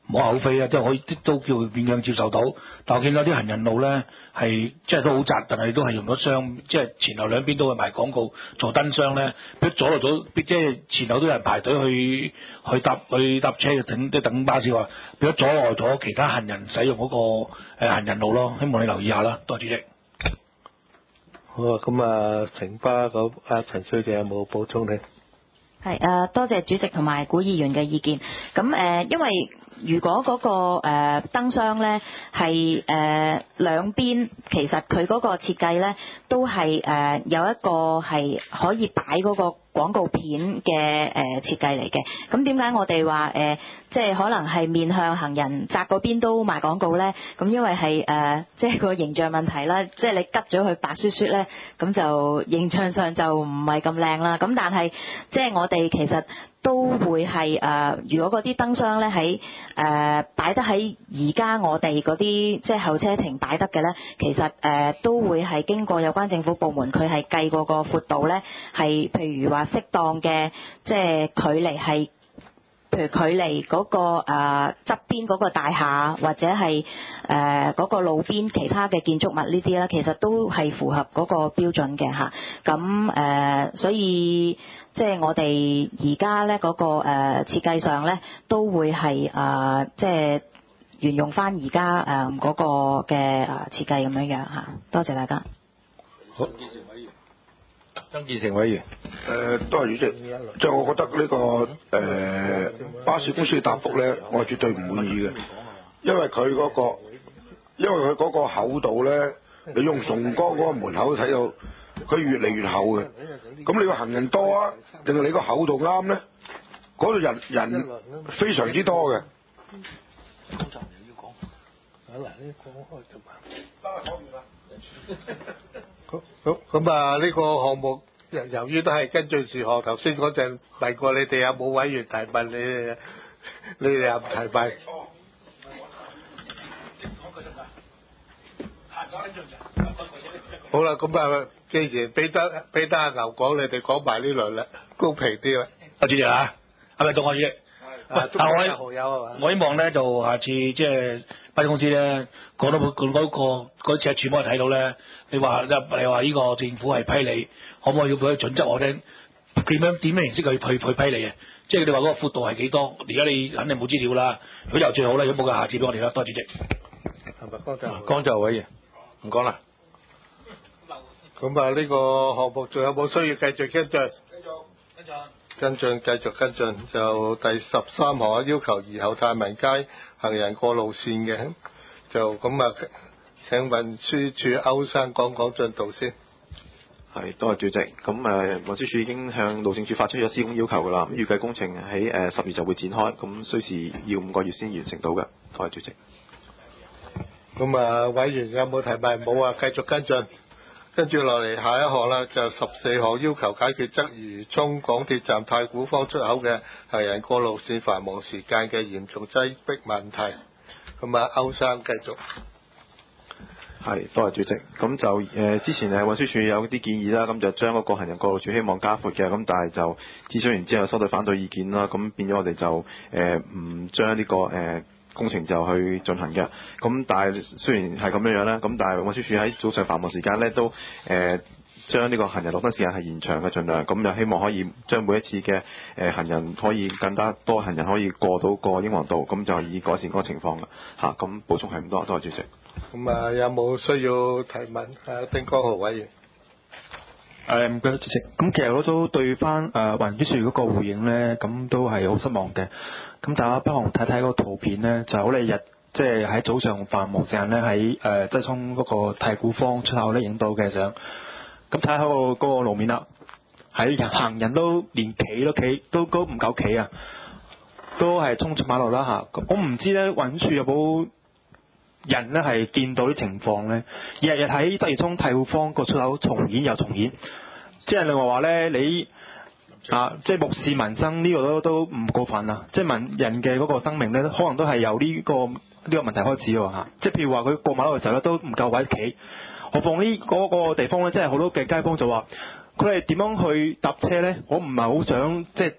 無可厚非啊，即係可以都叫勉強接受到。但我見到啲行人路咧係即係都好窄，但係都係用咗雙，即係前後兩邊都係賣廣告做燈箱咧，俾阻落咗，即係前後都有人排隊去去搭去搭車等即係等巴士話，俾咗阻礙咗其他行人使用嗰個誒行人路咯。希望你留意下啦，多謝主席。 好啊，咁啊，城巴嗰阿陳小姐有冇補充呢？ 係誒、呃，多謝主席同埋古議員嘅意見。咁誒、呃，因為如果嗰、那個誒、呃、燈箱咧係誒兩邊，其實佢嗰個設計咧都係誒、呃、有一個係可以擺嗰個廣告片嘅誒設計嚟嘅。咁點解我哋話誒即係可能係面向行人窄嗰邊都賣廣告咧？咁因為係誒即係個形象問題啦，即係你吉咗佢白雪雪咧，咁就形象上就唔係咁靚啦。咁但係即係我哋其實都會係誒、呃，如果嗰啲燈箱咧喺誒擺得喺而家我哋嗰啲即係候車亭擺得嘅咧，其實誒、呃、都會係經過有關政府部門，佢係計過個闊度咧，係譬如話適當嘅即係距離係。譬如距離嗰、那個誒側、呃、邊嗰個大廈或者係誒嗰個路邊其他嘅建築物呢啲咧，其實都係符合嗰個標準嘅嚇。咁誒、呃，所以即係我哋而家咧嗰個誒、呃、設計上咧，都會係誒、呃、即係沿用翻而家誒嗰個嘅誒設計咁樣樣嚇。多謝大家。 好。 曾建成委員， 誒多謝主席，即係我覺得呢、這個誒、呃、巴士公司嘅答覆咧，我係絕對唔滿意嘅，因為佢嗰、那個，因為佢嗰個厚度咧，你用崇光嗰個門口睇到，佢越嚟越厚嘅。咁你個行人多啊，定係你個厚度啱咧？嗰度人人非常之多嘅。 咁咁咁啊！呢個項目由由於都係跟進事項，頭先嗰陣問過你哋有冇委員提問，你哋你哋又唔提問。好啦，咁啊，既然俾得俾得阿牛講，你哋講埋呢輪啦，公平啲啦。 阿主席啊，係咪到我主席？喂，但我我有啊嘛。 我希望咧就下次即係巴士公司咧講到嗰嗰個嗰尺寸我睇到咧，你話你話呢個政府係批你，可唔可以要俾個準則我聽？點樣點樣形式去去去批你嘅？即係你話嗰個闊度係幾多？而家你肯定冇資料啦。如果有最好啦，如果冇嘅下次俾我哋啦。多謝主席。 係咪江澤？ 江澤委員，唔講啦。 咁啊，呢個項目仲有冇需要繼續跟進？ 繼續跟進。 跟進繼續跟進，就第十三項要求移後太民街行人過路線嘅，就咁啊，請運輸署歐生講講進度先。 係，多謝主席。咁誒，運輸署已經向路政署發出咗施工要求㗎啦。咁預計工程喺誒十月就會展開，咁需時要五個月先完成到嘅。多謝主席。 咁啊，委員有冇提問？冇啊，繼續跟進。跟住落嚟下一項啦，就十四項要求解決鰂魚涌港鐵站太古坊出口嘅行人過路線繁忙時間嘅嚴重擠迫問題。咁啊，歐生繼續。 係，多謝主席。咁就誒、呃、之前誒運輸署有啲建議啦，咁就將嗰個行人過路處希望加闊嘅，咁但係就諮詢完之後收到反對意見啦，咁變咗我哋就誒唔將呢個誒。呃工程就去進行嘅，咁但係雖然係咁樣樣咧，咁但係運輸署喺早上繁忙時間咧都誒將呢個行人綠燈時間係延長嘅，盡量咁就希望可以將每一次嘅誒、呃、行人可以更加多行人可以過到個英皇道，咁就以改善嗰個情況啦嚇。咁、啊、補充係咁多，多謝主席。 咁啊，有冇需要提問？啊，丁江豪委員。 誒唔該，主席。咁其實我都對翻誒運輸署嗰個回應咧，咁都係好失望嘅。咁大家不妨睇睇嗰個圖片咧，就好你日即係喺早上繁忙時間咧，喺誒即係衝嗰個太古坊出口咧影到嘅相。咁睇下嗰個嗰個路面啦，喺行人都連企都企都都唔夠企啊，都係衝出馬路啦嚇。我唔知咧運輸署有冇人咧係見到啲情況咧，日日喺鰂魚涌太古坊個出口重演又重演，即係你話話咧你。啊！即係目視民生呢、這個都都唔過分啊！即係民人嘅嗰個生命咧，可能都係由呢、這個呢、這個問題開始喎嚇。即係譬如話佢過馬路嘅時候咧，都唔夠位企。何況呢嗰個地方咧，即係好多嘅街坊就話佢哋點樣去搭車咧？我唔係好想即係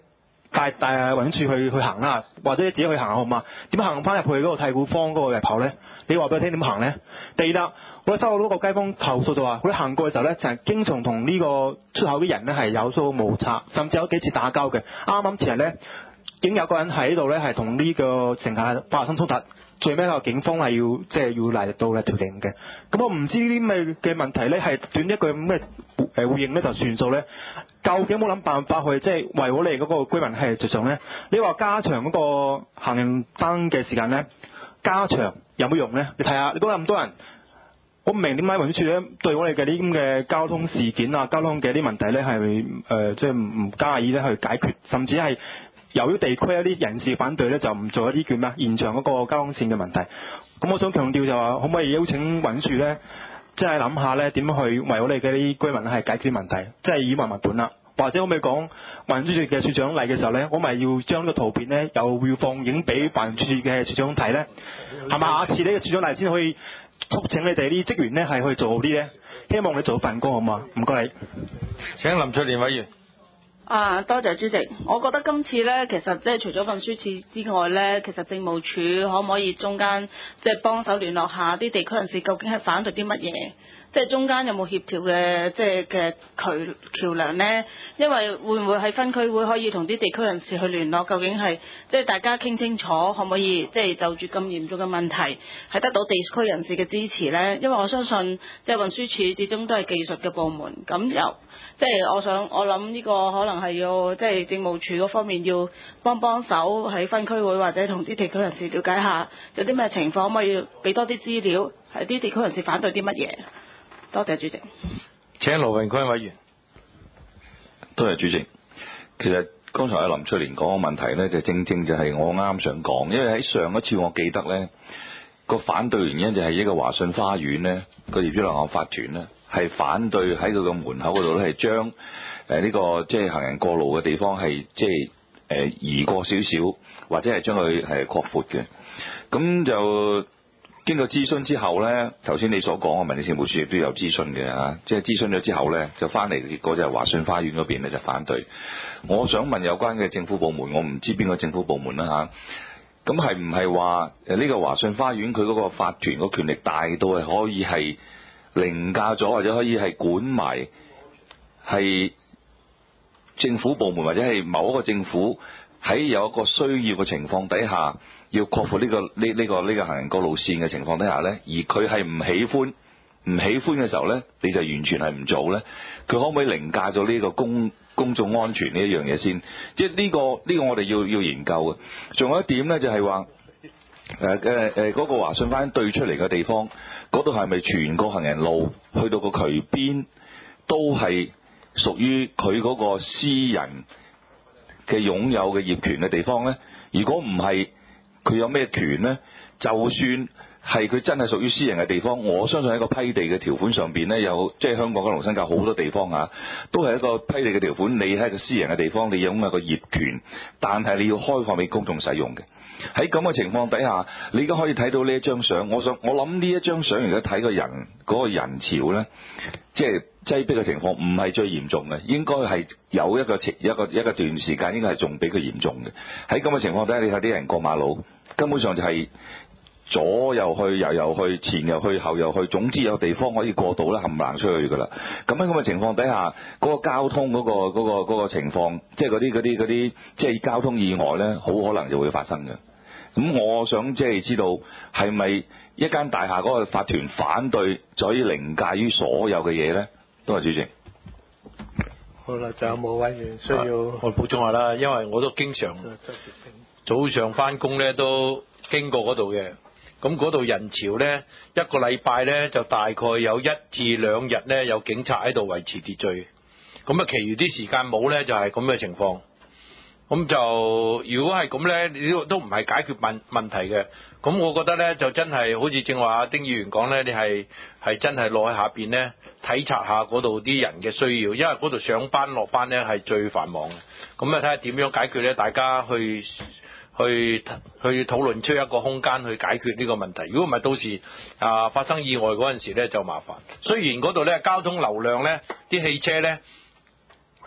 帶帶運輸處去去行啦，或者你自己去行好嘛？點行翻入去嗰個太古坊嗰個入口咧？你話俾我聽點行咧？第二啦，我收到嗰個街坊投訴就話，佢行過嘅時候咧，就係經常同呢個出口啲人咧係有所摩擦，甚至有幾次打交嘅。啱啱前日咧，已經有個人喺度咧係同呢個乘客發生衝突。最尾個警方係要即係要嚟到嘅調停嘅，咁我唔知呢啲咩嘅問題咧係短一句咩誒回應咧就算數咧，究竟冇諗辦法去即係為我哋嗰個居民係着想咧？你話加長嗰個行人燈嘅時間咧，加長有冇用咧？你睇下，你都有咁多人，我唔明點解運輸處咧對我哋嘅呢啲咁嘅交通事件啊、交通嘅啲問題咧係誒即係唔唔加以咧去解決，甚至係。由於地區一啲人士反對咧，就唔做一啲叫咩現場嗰個交通線嘅問題。咁我想強調就話，可唔可以邀請運輸咧，即係諗下咧點樣去為我哋嘅啲居民係解決啲問題，即係以民為本啦。或者可唔可以講運輸處嘅處長嚟嘅時候咧，我咪要將呢個圖片咧又要放映俾運輸處嘅處長睇咧，係咪？下次呢個處長嚟先可以促請你哋啲職員咧係去做好啲咧。希望你做份工好嘛？唔該你。 請林翠蓮委員。 啊，多謝主席。我覺得今次咧，其實即係除咗運輸處之外咧，其實政務處可唔可以中間即係幫手聯絡下啲地區人士，究竟係反對啲乜嘢？即係中間有冇協調嘅即係嘅渠橋梁咧？因為會唔會喺分區會可以同啲地區人士去聯絡，究竟係即係大家傾清楚，可唔可以即係就住咁嚴重嘅問題係得到地區人士嘅支持咧？因為我相信即係運輸處始終都係技術嘅部門，咁由即係我想我諗呢個可能係要即係政務處嗰方面要幫幫手喺分區會或者同啲地區人士了解下有啲咩情況，可唔可以俾多啲資料，係啲地區人士反對啲乜嘢？多謝主席。 請盧榮坤委員。 多謝主席。其實剛才阿林翠蓮講嘅問題呢，就正正就係我啱想講，因為喺上一次我記得呢個反對原因就係一個華順花園呢個業主立案法團呢係反對喺佢個門口嗰度呢係將誒呢個即係行人過路嘅地方係即係誒移過少少，或者係將佢係擴闊嘅，咁就。經過諮詢之後呢，頭先你所講嘅民政事務處亦都有諮詢嘅嚇，即係諮詢咗之後呢，就翻嚟嘅結果就係華順花園嗰邊呢就反對。我想問有關嘅政府部門，我唔知邊個政府部門啦嚇，咁係唔係話誒呢個華順花園佢嗰個法團個權力大到係可以係凌駕咗，或者可以係管埋係政府部門或者係某一個政府喺有一個需要嘅情況底下？要擴闊呢個呢呢、呢個呢、呢個行人過路線嘅情況底下呢，而佢係唔喜歡唔喜歡嘅時候呢，你就完全係唔做呢。佢可唔可以凌駕咗呢個公公眾安全呢一樣嘢先？即係呢個呢、呢個我哋要要研究嘅。仲有一點呢，就係話誒誒誒嗰個華順花園對出嚟嘅地方，嗰度係咪全個行人路去到個渠邊都係屬於佢嗰個私人嘅擁有嘅業權嘅地方呢？如果唔係，佢有咩權呢？就算係佢真係屬於私人嘅地方，我相信喺個批地嘅條款上邊呢，有即係香港嘅龍新界好多地方啊，都係一個批地嘅條款。你喺一個私人嘅地方，你擁有個業權，但係你要開放俾公眾使用嘅。喺咁嘅情況底下，你而家可以睇到呢一張相。我想我諗呢一張相，而家睇個人嗰、嗰個人潮呢，即係擠迫嘅情況唔係最嚴重嘅，應該係有一個一個一個段時間應該係仲比佢嚴重嘅。喺咁嘅情況底下，你睇啲人過馬路，根本上就係左又去，右又去，前又去，後又去，總之有地方可以過到啦，冚唪唥出去噶啦。咁喺咁嘅情況底下，嗰、嗰個交通嗰、嗰個嗰、嗰個嗰個情況，即係嗰啲嗰啲嗰啲，即係交通意外呢，好可能就會發生嘅。咁我想即係知道係咪一間大廈嗰個法團反對，就可以凌駕於所有嘅嘢呢？多謝主席。 好啦，仲有冇委員需要？ 我補充下啦，因為我都經常早上翻工咧，都經過嗰度嘅。咁嗰度人潮咧，一個禮拜咧就大概有一至兩日咧有警察喺度維持秩序。咁啊，其餘啲時間冇咧，就係咁嘅情況。咁就如果係咁咧，你都都唔係解決問問題嘅。咁我覺得咧，就真係好似正話丁議員講咧，你係係真係落喺下邊咧體察下嗰度啲人嘅需要，因為嗰度上班落班咧係最繁忙嘅。咁啊，睇下點樣解決咧，大家去去去討論出一個空間去解決呢個問題。如果唔係到時啊發生意外嗰陣時咧就麻煩。雖然嗰度咧交通流量咧啲汽車咧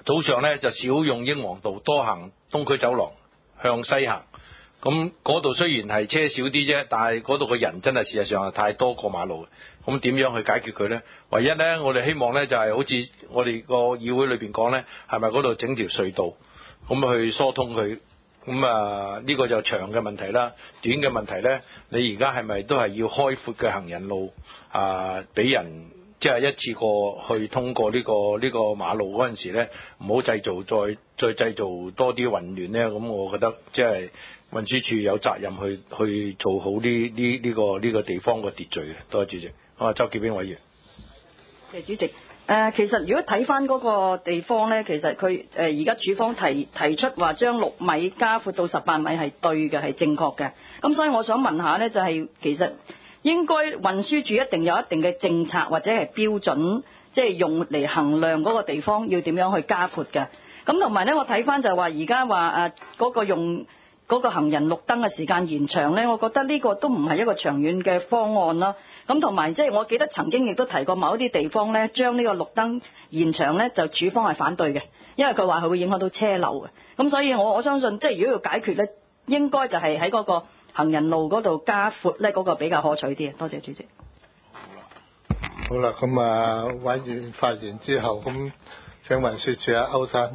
早上咧就少用英皇道，多行東區走廊向西行。咁嗰度雖然係車少啲啫，但係嗰度嘅人真係事實上係太多過馬路。咁點樣去解決佢呢？唯一呢，我哋希望呢就係好似我哋個議會裏邊講呢，係咪嗰度整條隧道，咁去疏通佢？咁啊呢個就長嘅問題啦。短嘅問題呢，你而家係咪都係要開闊嘅行人路啊，俾人即係一次過去通過呢個呢個馬路嗰陣時呢，唔好製造再再製造多啲混亂呢。咁我覺得即係運輸署有責任去去做好呢呢呢個呢個地方嘅秩序嘅。多謝主席。好，周潔冰委員。 謝主席。誒、呃，其實如果睇翻嗰個地方咧，其實佢誒而家署方提提出話將六米加闊到十八米係對嘅，係正確嘅。咁所以我想問下咧，就係、是、其實應該運輸署一定有一定嘅政策或者係標準，即、就、係、是、用嚟衡量嗰個地方要點樣去加闊嘅。咁同埋咧，我睇翻就係話而家話誒嗰個用。嗰個行人綠燈嘅時間延長呢，我覺得呢個都唔係一個長遠嘅方案啦。咁同埋即係我記得曾經亦都提過某一啲地方呢，將呢個綠燈延長呢，就署方係反對嘅，因為佢話佢會影響到車流嘅。咁所以我我相信即係如果要解決呢，應該就係喺嗰個行人路嗰度加闊呢，嗰個比較可取啲。多謝主席。 好啦，咁啊委員發言之後，咁請運輸署阿歐生。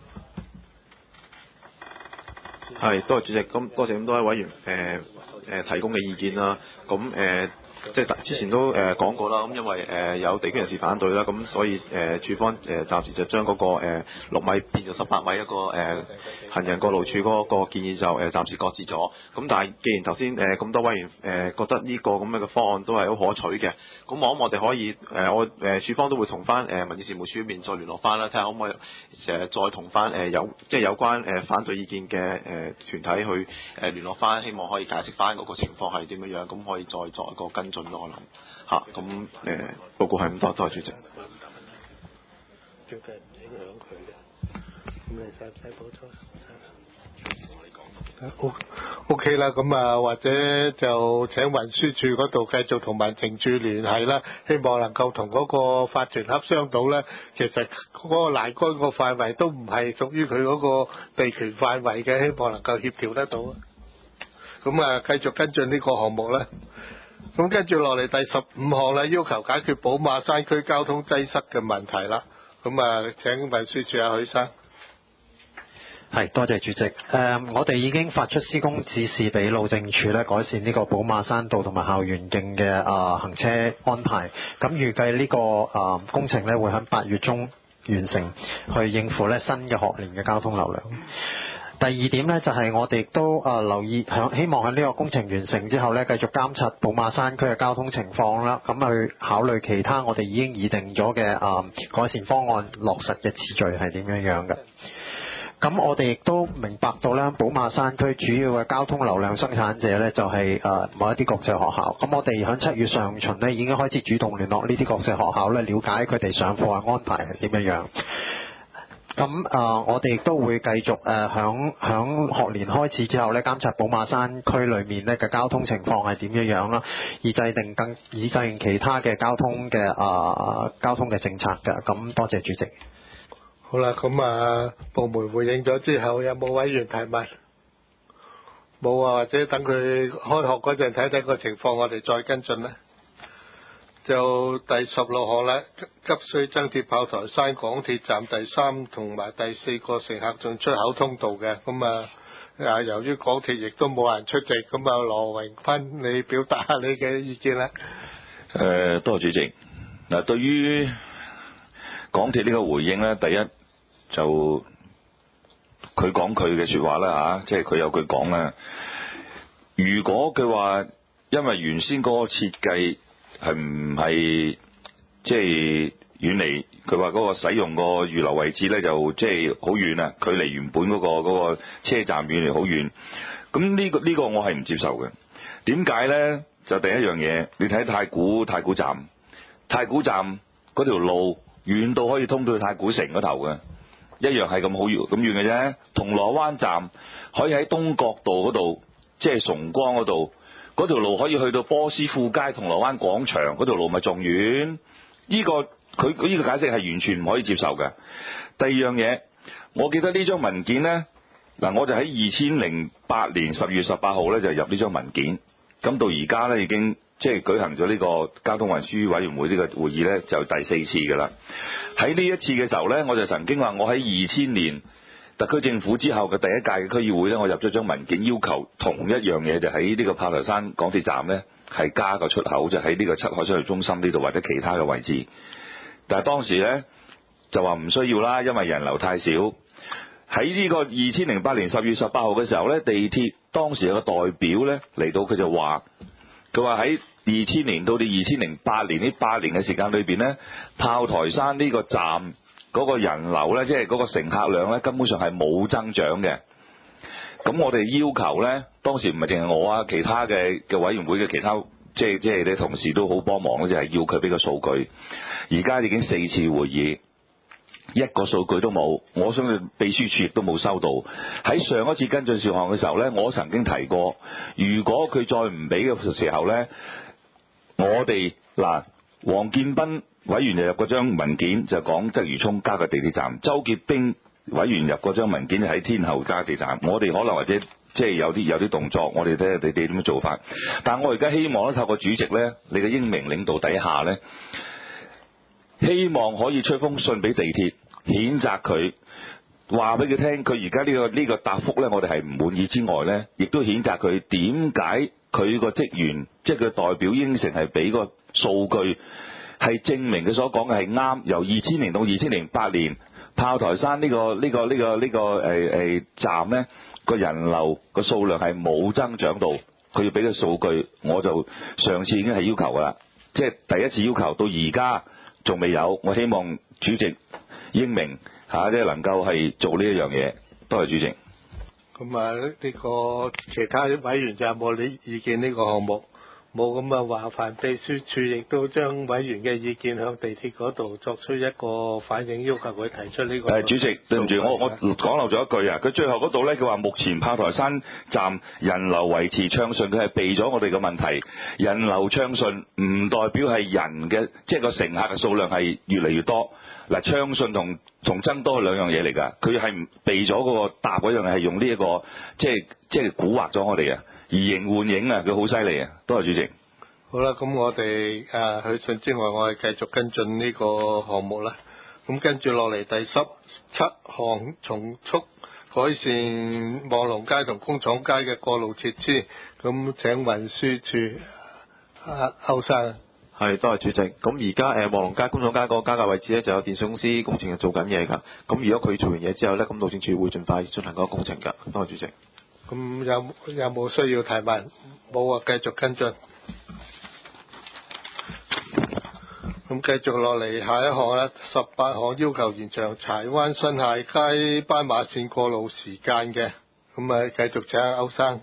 係，多謝主席，咁多謝咁多位委員誒誒、呃呃、提供嘅意見啦，咁誒。呃即係之前都誒講過啦，咁因為誒有地區人士反對啦，咁所以誒署方誒暫時就將嗰個誒六米變咗十八米一個誒行人過路處嗰個建議就誒暫時擱置咗。咁但係既然頭先誒咁多委員誒覺得呢個咁樣嘅方案都係好可取嘅，咁我諗我哋可以誒我誒署方都會同翻誒民政事務處嗰邊再聯絡翻啦，睇下可唔可以誒再同翻誒有即係有關誒反對意見嘅誒團體去誒聯絡翻，希望可以解釋翻嗰個情況係點樣樣，咁可以再作一個跟進咯，我諗嚇。咁誒報告係咁多，多謝主席。 照計唔影響佢嘅，咁你使唔使補充？O O K 啦，咁啊或者就請運輸署嗰度繼續同民政處聯繫啦，希望能夠同嗰個法團洽商到咧。其實嗰個欄杆個範圍都唔係屬於佢嗰個地權範圍嘅，希望能夠協調得到。咁啊繼續跟進呢個項目啦。咁跟住落嚟第十五項啦，要求解決寶馬山區交通擠塞嘅問題啦。咁啊請運輸署阿許生。 係，多謝主席。誒、呃，我哋已經發出施工指示俾路政署咧，改善呢個寶馬山道同埋校園徑嘅啊行車安排。咁預計呢、這個啊、呃、工程咧會喺八月中完成，去應付咧新嘅學年嘅交通流量。第二點呢，就係、是、我哋亦都誒留意，響希望喺呢個工程完成之後呢，繼續監察寶馬山區嘅交通情況啦，咁去考慮其他我哋已經擬定咗嘅誒改善方案落實嘅次序係點樣樣嘅。咁我哋亦都明白到咧，寶馬山區主要嘅交通流量生產者呢，就係、是、誒某一啲國際學校。咁我哋喺七月上旬呢，已經開始主動聯絡呢啲國際學校咧，了解佢哋上課嘅安排係點樣樣。咁啊、呃，我哋亦都會繼續誒響響學年開始之後咧，監察寶馬山區裏面咧嘅交通情況係點樣樣啦，以制定更以制定其他嘅交通嘅啊、呃、交通嘅政策嘅。咁多謝主席。 好啦，咁啊部門回應咗之後，有冇委員提問？冇啊，或者等佢開學嗰陣睇睇個情況，我哋再跟進啦。就第十六項啦，急需增設炮台山港鐵站第三同埋第四個乘客進出口通道嘅。咁啊啊由於港鐵亦都冇人出席，咁啊羅榮芬你表達下你嘅意見啦。 誒、呃，多謝主席。嗱，對於港鐵呢個回應咧，第一就佢講佢嘅說話啦嚇，即係佢有句講啦。如果佢話因為原先嗰個設計係唔係即係遠離，佢話嗰個使用個預留位置咧就即係好遠啊，距離原本嗰個嗰個車站遠離好遠。咁呢個呢個我係唔接受嘅。點解咧？就第一樣嘢，你睇太古太古站，太古站嗰條路遠到可以通到去太古城嗰頭嘅，一樣係咁好遠咁遠嘅啫。銅鑼灣站可以喺東角道嗰度，即係崇光嗰度。嗰條路可以去到波斯富街、銅鑼灣廣場嗰條路咪仲遠？呢個佢佢呢個解釋係完全唔可以接受嘅。第二樣嘢，我記得呢張文件呢，嗱我就喺二千零八年十月十八號呢就入呢張文件，咁到而家呢已經即係舉行咗呢個交通運輸委員會呢個會議呢，就第四次㗎啦。喺呢一次嘅時候呢，我就曾經話我喺二千年特區政府之後嘅第一屆嘅區議會呢，我入咗張文件要求同一樣嘢，就喺呢個炮台山港鐵站呢，係加個出口，就喺呢個七海商業中心呢度或者其他嘅位置。但係當時呢，就話唔需要啦，因為人流太少。喺呢個二千零八年十月十八號嘅時候呢，地鐵當時有個代表呢嚟到，佢就話佢話喺二千年到到二千零八年呢八年嘅時間裏邊呢，炮台山呢個站嗰個人流呢，即係嗰個乘客量呢，根本上係冇增長嘅。咁我哋要求呢，當時唔係淨係我啊，其他嘅嘅委員會嘅其他即係即係啲同事都好幫忙，就係要佢俾個數據。而家已經四次會議，一個數據都冇，我相信秘書處亦都冇收到。喺上一次跟進事項嘅時候呢，我曾經提過，如果佢再唔俾嘅時候呢，我哋嗱黃建斌委員就入嗰張文件就講鰂魚涌加個地鐵站，周潔冰委員入嗰張文件就喺天后加地鐵站，我哋可能或者即係有啲有啲動作，我哋睇下你哋點樣做法。但我而家希望咧透過主席呢，你嘅英明領導底下呢，希望可以出封信俾地鐵，譴責佢，話俾佢聽，佢而家呢個呢個答覆呢，我哋係唔滿意之外呢，亦都譴責佢點解佢個職員即係佢代表應承係俾個數據係證明佢所講嘅係啱。由二千年到二千零八年，炮台山呢個呢個呢個呢個誒誒站呢個人流個數量係冇增長到，佢要俾個數據，我就上次已經係要求噶啦，即係第一次要求到而家仲未有，我希望主席英明嚇，即係能夠係做呢一樣嘢。多謝主席。 咁啊，呢個其他委員就有冇啲意見呢個項目？冇，咁啊，麻煩秘書處亦都將委員嘅意見向地鐵嗰度作出一個反映，要求佢提出呢個。 誒，主席對唔住，我我講漏咗一句啊！佢最後嗰度咧，佢話目前炮台山站人流維持暢順，佢係避咗我哋嘅問題。人流暢順唔代表係人嘅，即係個乘客嘅數量係越嚟越多。嗱，暢順同同增多係兩樣嘢嚟㗎。佢係唔避咗嗰個答嗰樣係用呢、這、一個，即係即係蠱惑咗我哋啊！移形換影啊！佢好犀利啊！多謝主席。 好啦，咁我哋誒去信之外，我哋繼續跟進呢個項目啦。咁跟住落嚟第十七項，重速改善望龍街同工廠街嘅過路設施。咁請運輸處阿歐生。 係，多謝主席。咁而家誒望龍街、工廠街嗰個加價位置咧，就有電信公司工程係做緊嘢㗎。咁如果佢做完嘢之後咧，咁路政署會盡快進行嗰個工程㗎。多謝主席。 咁有有冇需要提問？冇啊，繼續跟進。咁繼續落嚟下一項啦，十八項要求延長柴灣新界街斑馬線過路時間嘅。咁啊，繼續請歐生。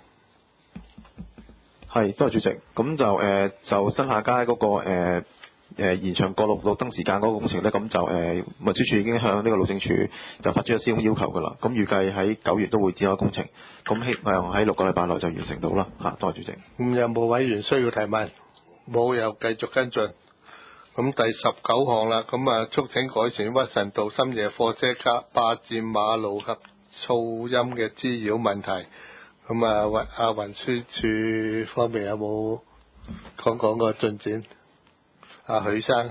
係，多謝主席。咁就誒、呃、就新下街嗰、那個誒、呃呃、延長過路綠燈時間嗰個工程咧，咁就誒運輸署已經向呢個路政署就發出咗施工要求㗎啦。咁預計喺九月都會展開工程，咁希望喺六個禮拜內就完成到啦。嚇，多謝主席。 咁有冇委員需要提問？冇，又繼續跟進。咁第十九項啦，咁啊促請改善屈臣道深夜貨車卡霸佔馬路及噪音嘅滋擾問題。咁啊運啊運輸署方面有冇講講個進展？啊許生。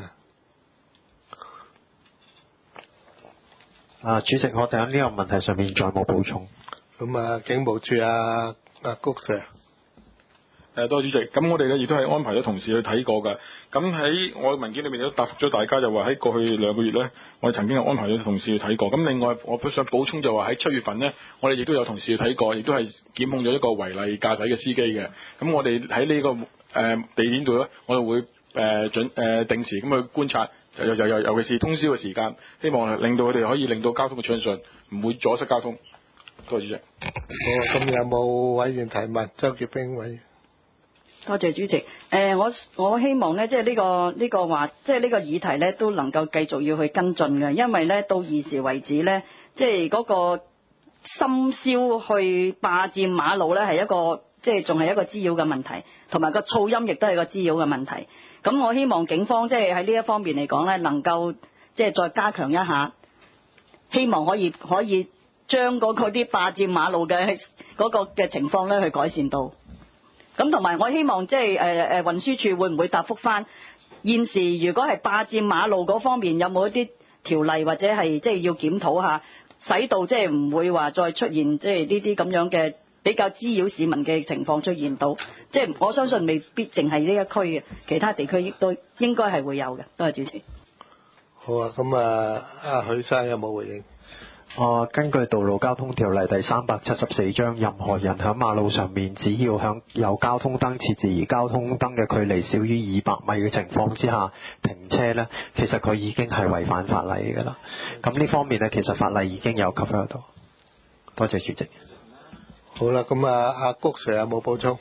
啊，主席，我哋喺呢個問題上面再冇補充。 咁啊警務處啊啊谷 Sir。 誒，多謝主席。咁我哋咧亦都係安排咗同事去睇過㗎。咁喺我文件裏面都答覆咗大家，就話喺過去兩個月咧，我哋曾經有安排咗同事去睇過。咁另外，我都想補充就話喺七月份咧，我哋亦都有同事去睇過，亦都係檢控咗一個違例駕駛嘅司機嘅。咁我哋喺呢個誒、呃、地點度咧，我哋會誒、呃、準誒、呃、定時咁去觀察，尤尤尤尤其是通宵嘅時間，希望令到佢哋可以令到交通嘅暢順，唔會阻塞交通。多謝主席。 好，咁有冇委員提問？周潔冰委員。 多謝主席。誒、呃，我我希望咧，即係呢個呢、這個話，即係呢個議題咧，都能夠繼續要去跟進嘅，因為咧到現時為止咧，即係嗰個深宵去霸佔馬路咧，係一個即係仲係一個滋擾嘅問題，同埋個噪音亦都係個滋擾嘅問題。咁我希望警方即係喺呢一方面嚟講咧，能夠即係再加強一下，希望可以可以將嗰啲霸佔馬路嘅嗰個嘅情況咧去改善到。咁同埋我希望即係誒誒運輸署會唔會答覆翻現時如果係霸佔馬路嗰方面有冇一啲條例或者係即係要檢討下，使到即係唔會話再出現即係呢啲咁樣嘅比較滋擾市民嘅情況出現到。即係我相信未必淨係呢一區嘅，其他地區亦都應該係會有嘅。多謝主持。 好啊，咁啊，阿許生有冇回應？ 啊，根據道路交通條例第三百七十四章，任何人喺馬路上面，只要響有交通燈設置而交通燈嘅距離少於二百米嘅情況之下停車呢，其實佢已經係違反法例㗎啦。咁呢方面呢，其實法例已經有 cover 到。多謝主席。 好啦，咁啊，阿谷 Sir 有冇補充？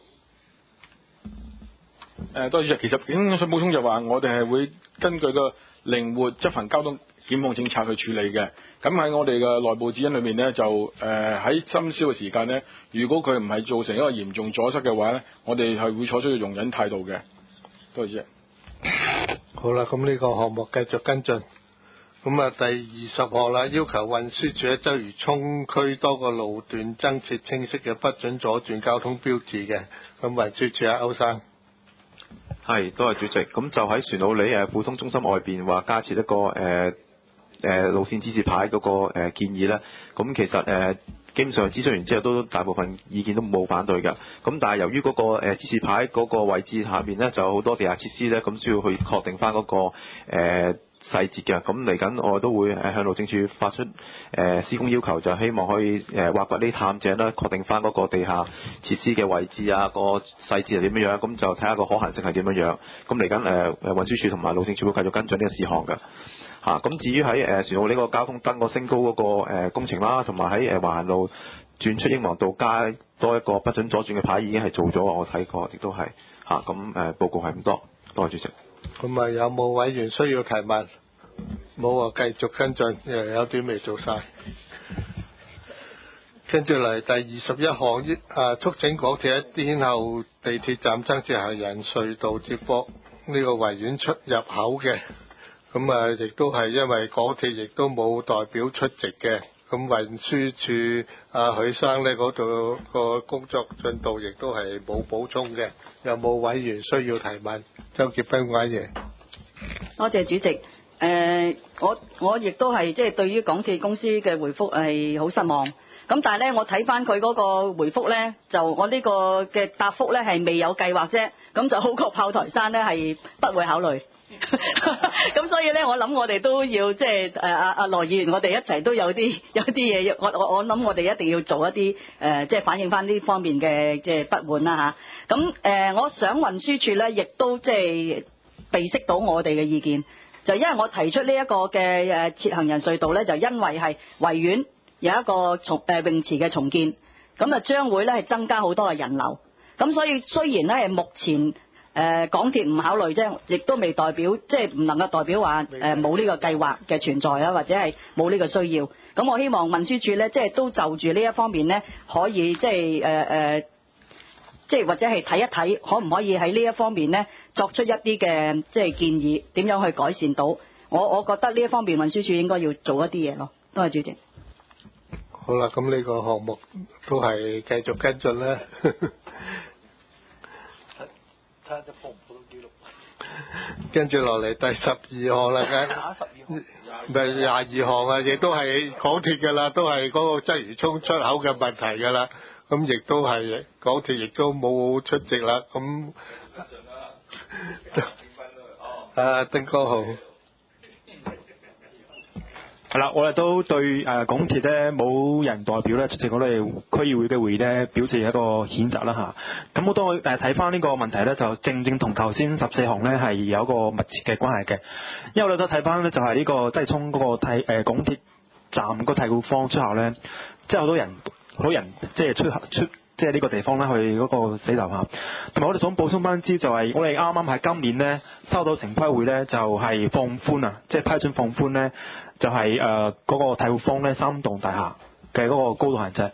誒，多謝主席。其實警方想補充就話，我哋係會根據個靈活執行交通檢控政策去處理嘅。咁喺我哋嘅內部指引裏面呢，就誒喺深宵嘅時間呢，如果佢唔係造成一個嚴重阻塞嘅話呢，我哋係會採取容忍態度嘅。多謝主席。 好啦，咁呢個項目繼續跟進。咁啊，第二十項啦，要求運輸署喺鰂魚涌區多個路段增設清晰嘅不准左轉交通標誌嘅。咁運輸署阿歐生。 係，多謝主席。咁就喺船澳里誒普通中心外邊話加設一個誒。呃誒路線指示牌嗰個誒建議咧，咁其實誒基本上諮詢完之後，都大部分意見都冇反對嘅。咁但係由於嗰個誒指示牌嗰個位置下邊咧，就有好多地下設施咧，咁需要去確定翻嗰個誒細節嘅。咁嚟緊我都會誒向路政署發出誒施工要求，就希望可以誒挖掘呢探井啦，確定翻嗰個地下設施嘅位置啊，個細節係點樣樣，咁就睇下個可行性係點樣樣。咁嚟緊誒誒運輸署同埋路政署會繼續跟進呢個事項嘅。嚇、啊，咁至於喺誒船澳呢個交通燈個升高嗰、那個、呃、工程啦，同埋喺誒橫路轉出英皇道加多一個不准左轉嘅牌已經係做咗，我睇過，亦都係嚇，咁、啊、誒報告係咁多，多謝主席。 咁啊，有冇委員需要提問？冇啊，繼續跟進，因為有啲未做晒。跟住嚟第二十一項，啊促請港鐵喺天后地鐵站增設行人隧道接駁呢個維園出入口嘅。咁啊，亦都係因為港鐵亦都冇代表出席嘅，咁運輸署啊許生呢嗰度個工作進度亦都係冇補充嘅。有冇委員需要提問？周潔斌委員。 多謝主席。誒、呃，我我亦都係即係對於港鐵公司嘅回覆係好失望。咁但係咧，我睇翻佢嗰個回覆咧，就我呢個嘅答覆咧係未有計劃啫，咁就好過炮台山咧係不會考慮。咁所以咧，我諗我哋都要即係誒阿阿羅議員，我哋一齊都有啲有啲嘢，我我我諗我哋一定要做一啲誒、呃，即係反映翻呢方面嘅即係不滿啦嚇。咁、啊、誒、呃，我想運輸署咧，亦都即係備悉到我哋嘅意見，就因為我提出呢一個嘅誒設行人隧道咧，就因為係維園有一個重誒、呃、泳池嘅重建，咁啊將會咧係增加好多嘅人流，咁所以雖然咧係目前。誒、呃、港鐵唔考慮啫，亦都未代表即係唔能夠代表話誒冇呢個計劃嘅存在啊，或者係冇呢個需要。咁我希望運輸署咧，即係都就住呢一方面咧，可以即係誒誒，即係或者係睇一睇，可唔可以喺呢一方面咧作出一啲嘅即係建議，點樣去改善到？我我覺得呢一方面運輸署應該要做一啲嘢咯。多謝主席。 好啦，咁呢個項目都係繼續跟進啦。跟住落嚟第十二項啦，唔係廿二項啊，亦都係港鐵㗎啦，都係嗰個鰂魚涌出口嘅問題㗎啦。咁亦都係港鐵亦都冇出席啦。咁啊，丁哥豪。 係啦，我哋都對誒、呃、港鐵咧冇人代表咧出席我哋區議會嘅會議咧表示一個譴責啦嚇。咁好多誒睇翻呢個問題咧，就正正同頭先十四項咧係有一個密切嘅關係嘅。因為我哋都睇翻咧，就係呢個鰂魚涌嗰個太誒港鐵站個太古坊出口咧，即係好多人好多人即係出出即係呢個地方咧去嗰個死樓下。同埋我哋想補充翻知就係我哋啱啱喺今年咧收到城規會咧就係放寬啊，即係批准放寬咧。就係誒嗰個太古坊咧三棟大廈嘅嗰個高度限制，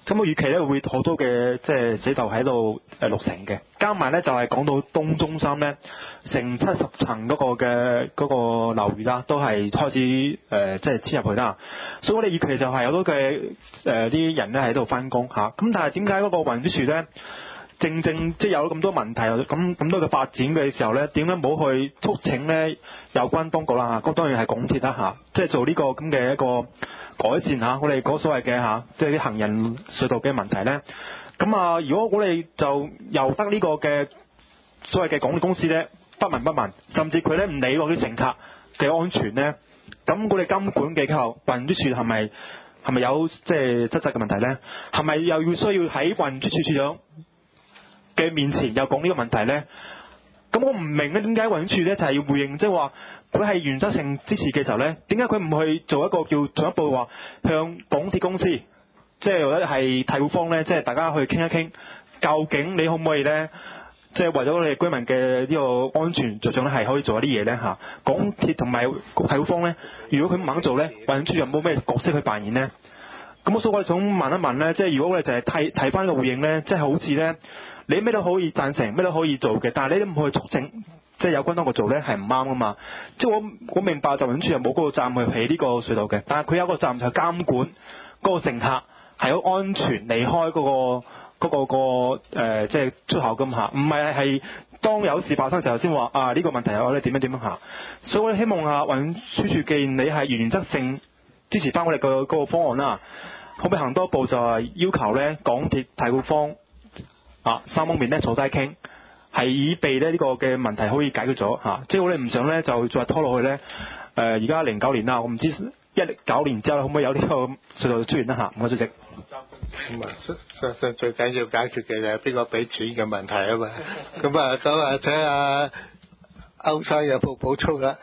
咁我預期咧會好多嘅即係寫就喺度誒落成嘅，加埋咧就係講到東中心咧，成七十層嗰個嘅嗰個樓宇啦，都係開始誒、呃、即係遷入去啦。所以我哋預期就係有好多嘅誒啲人咧喺度翻工嚇。咁但係點解嗰個運輸署咧，正正即係有咁多問題，咁咁多嘅發展嘅時候咧，點解冇去促請咧有關當局啦嚇？咁當然係港鐵啦嚇，即係做呢個咁嘅一個改善下我哋嗰所謂嘅嚇，即係啲行人隧道嘅問題咧。咁啊，如果我哋就由得呢個嘅所謂嘅港鐵公司咧不聞不問，甚至佢咧唔理嗰啲乘客嘅安全咧，咁我哋監管機構運輸署係咪係咪有即係質質嘅問題咧？係咪又要需要喺運輸署署長嘅面前又講呢個問題咧？咁我唔明咧，點解運輸署咧就係要回應，即係話佢係原則性支持嘅時候咧，點解佢唔去做一個叫進一步話向港鐵公司，即係或者係太古坊咧，即係大家去傾一傾，究竟你可唔可以咧，即係為咗你哋居民嘅呢個安全着想咧，係可以做一啲嘢咧嚇？港鐵同埋太古坊咧，如果佢唔肯做咧，運輸署有冇咩角色去扮演咧？咁所以我哋想問一問咧，即係如果我哋就係睇睇翻個回應咧，即係好似咧，你咩都可以贊成，咩都可以做嘅，但係你都唔去促請，即係有關當局做咧，係唔啱噶嘛？即係我我明白就運輸署又冇嗰個責任去起呢個隧道嘅，但係佢有個責任就係監管嗰個乘客係好安全離開嗰個嗰個個誒即係出口咁嚇，唔係係當有事發生時候先話啊呢個問題我哋點樣點樣嚇。所以我希望啊運輸署，既然你係原則性支持翻我哋個嗰個方案啦，可唔可以行多一步，就係要求咧港鐵太古坊啊三方面咧坐低傾，係以備咧呢個嘅問題可以解決咗嚇、啊。即係我哋唔想咧就再拖落去咧。誒而家零九年啦，我唔知一九年之後可唔可以有呢個隧道出現啦嚇。唔該主席。 咁啊，相信最緊要解決嘅就係邊個俾錢嘅問題啊嘛。咁啊，咁啊，睇下歐生有冇補充啦。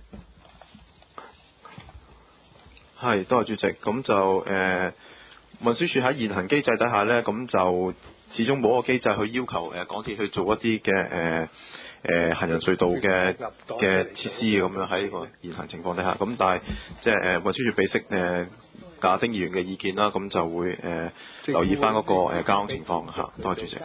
係，多謝主席。咁就誒、呃、運輸署喺現行機制底下呢，咁就始終冇一個機制去要求誒、呃、港鐵去做一啲嘅誒誒行人隧道嘅嘅設施咁樣喺呢個現行情況底下。咁但係即係誒運輸署俾悉誒亞丁議員嘅意見啦，咁就會誒、呃、留意翻嗰、那個、呃、交通情況嚇。多謝主席。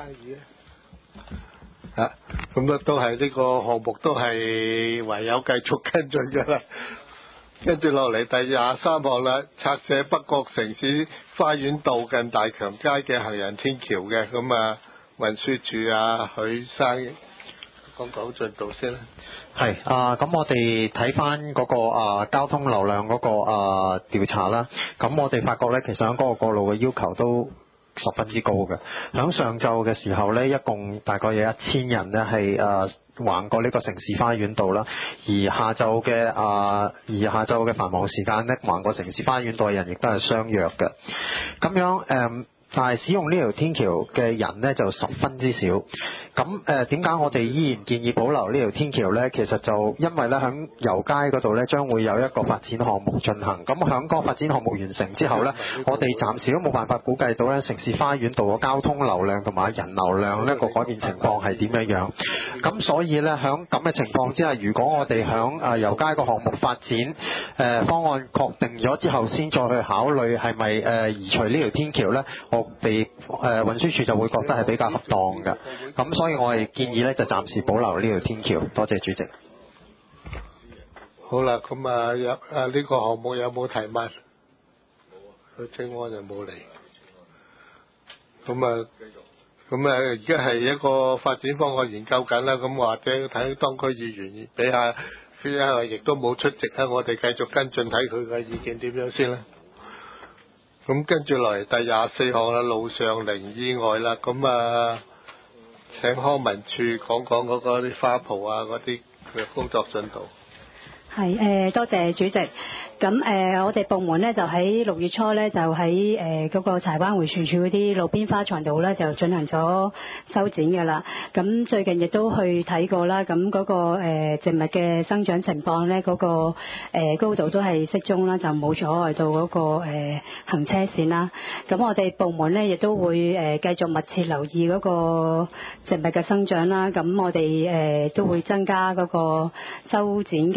啊，咁都都係呢個項目都係唯有繼續跟進㗎啦。跟住落嚟第廿三項啦，拆卸北角城市花園道近大強街嘅行人天橋嘅，咁啊運輸署啊許生講講進度先啦。 係啊，咁我哋睇翻嗰個啊交通流量嗰個啊調查啦，咁我哋發覺咧，其實喺嗰個過路嘅要求都十分之高嘅。響上晝嘅時候咧，一共大概有一千人咧係誒橫過呢個城市花園道啦，而下晝嘅啊而下晝嘅繁忙時間咧，橫過城市花園道嘅人亦都係相約嘅。咁樣誒。嗯但係使用呢條天橋嘅人呢，就十分之少。咁誒點解我哋依然建議保留呢條天橋呢？其實就因為呢，喺油街嗰度呢，將會有一個發展項目進行。咁響嗰個發展項目完成之後呢，我哋暫時都冇辦法估計到呢城市花園道嘅交通流量同埋人流量呢個改變情況係點樣樣。咁所以呢，響咁嘅情況之下，如果我哋響誒油街個項目發展誒、呃、方案確定咗之後，先再去考慮係咪誒移除呢條天橋呢？我哋誒運輸署就會覺得係比較恰當嘅，咁所以我哋建議咧就暫時保留呢條天橋。多謝主席。 好啦，咁啊有啊呢個項目有冇提問？許清安就冇嚟。咁啊，咁啊而家係一個發展方案研究緊啦，咁或者睇當區議員俾下，因為亦都冇出席啊，我哋繼續跟進睇佢嘅意見點樣先啦。咁跟住落嚟第廿四項啦，路上零意外啦，咁啊請康文署講講嗰個啲花圃啊嗰啲嘅工作進度。 係誒、呃，多謝主席。咁誒、呃，我哋部門咧就喺六月初咧就喺誒嗰個柴灣迴旋處嗰啲路邊花場度咧就進行咗修剪嘅啦。咁最近亦都去睇過啦。咁嗰、那個誒、呃、植物嘅生長情況咧，嗰、那個誒、呃、高度都係適中啦，就冇阻礙到嗰、那個誒、呃、行車線啦。咁我哋部門咧亦都會誒、呃、繼續密切留意嗰個植物嘅生長啦。咁我哋誒、呃、都會增加嗰個修剪嘅次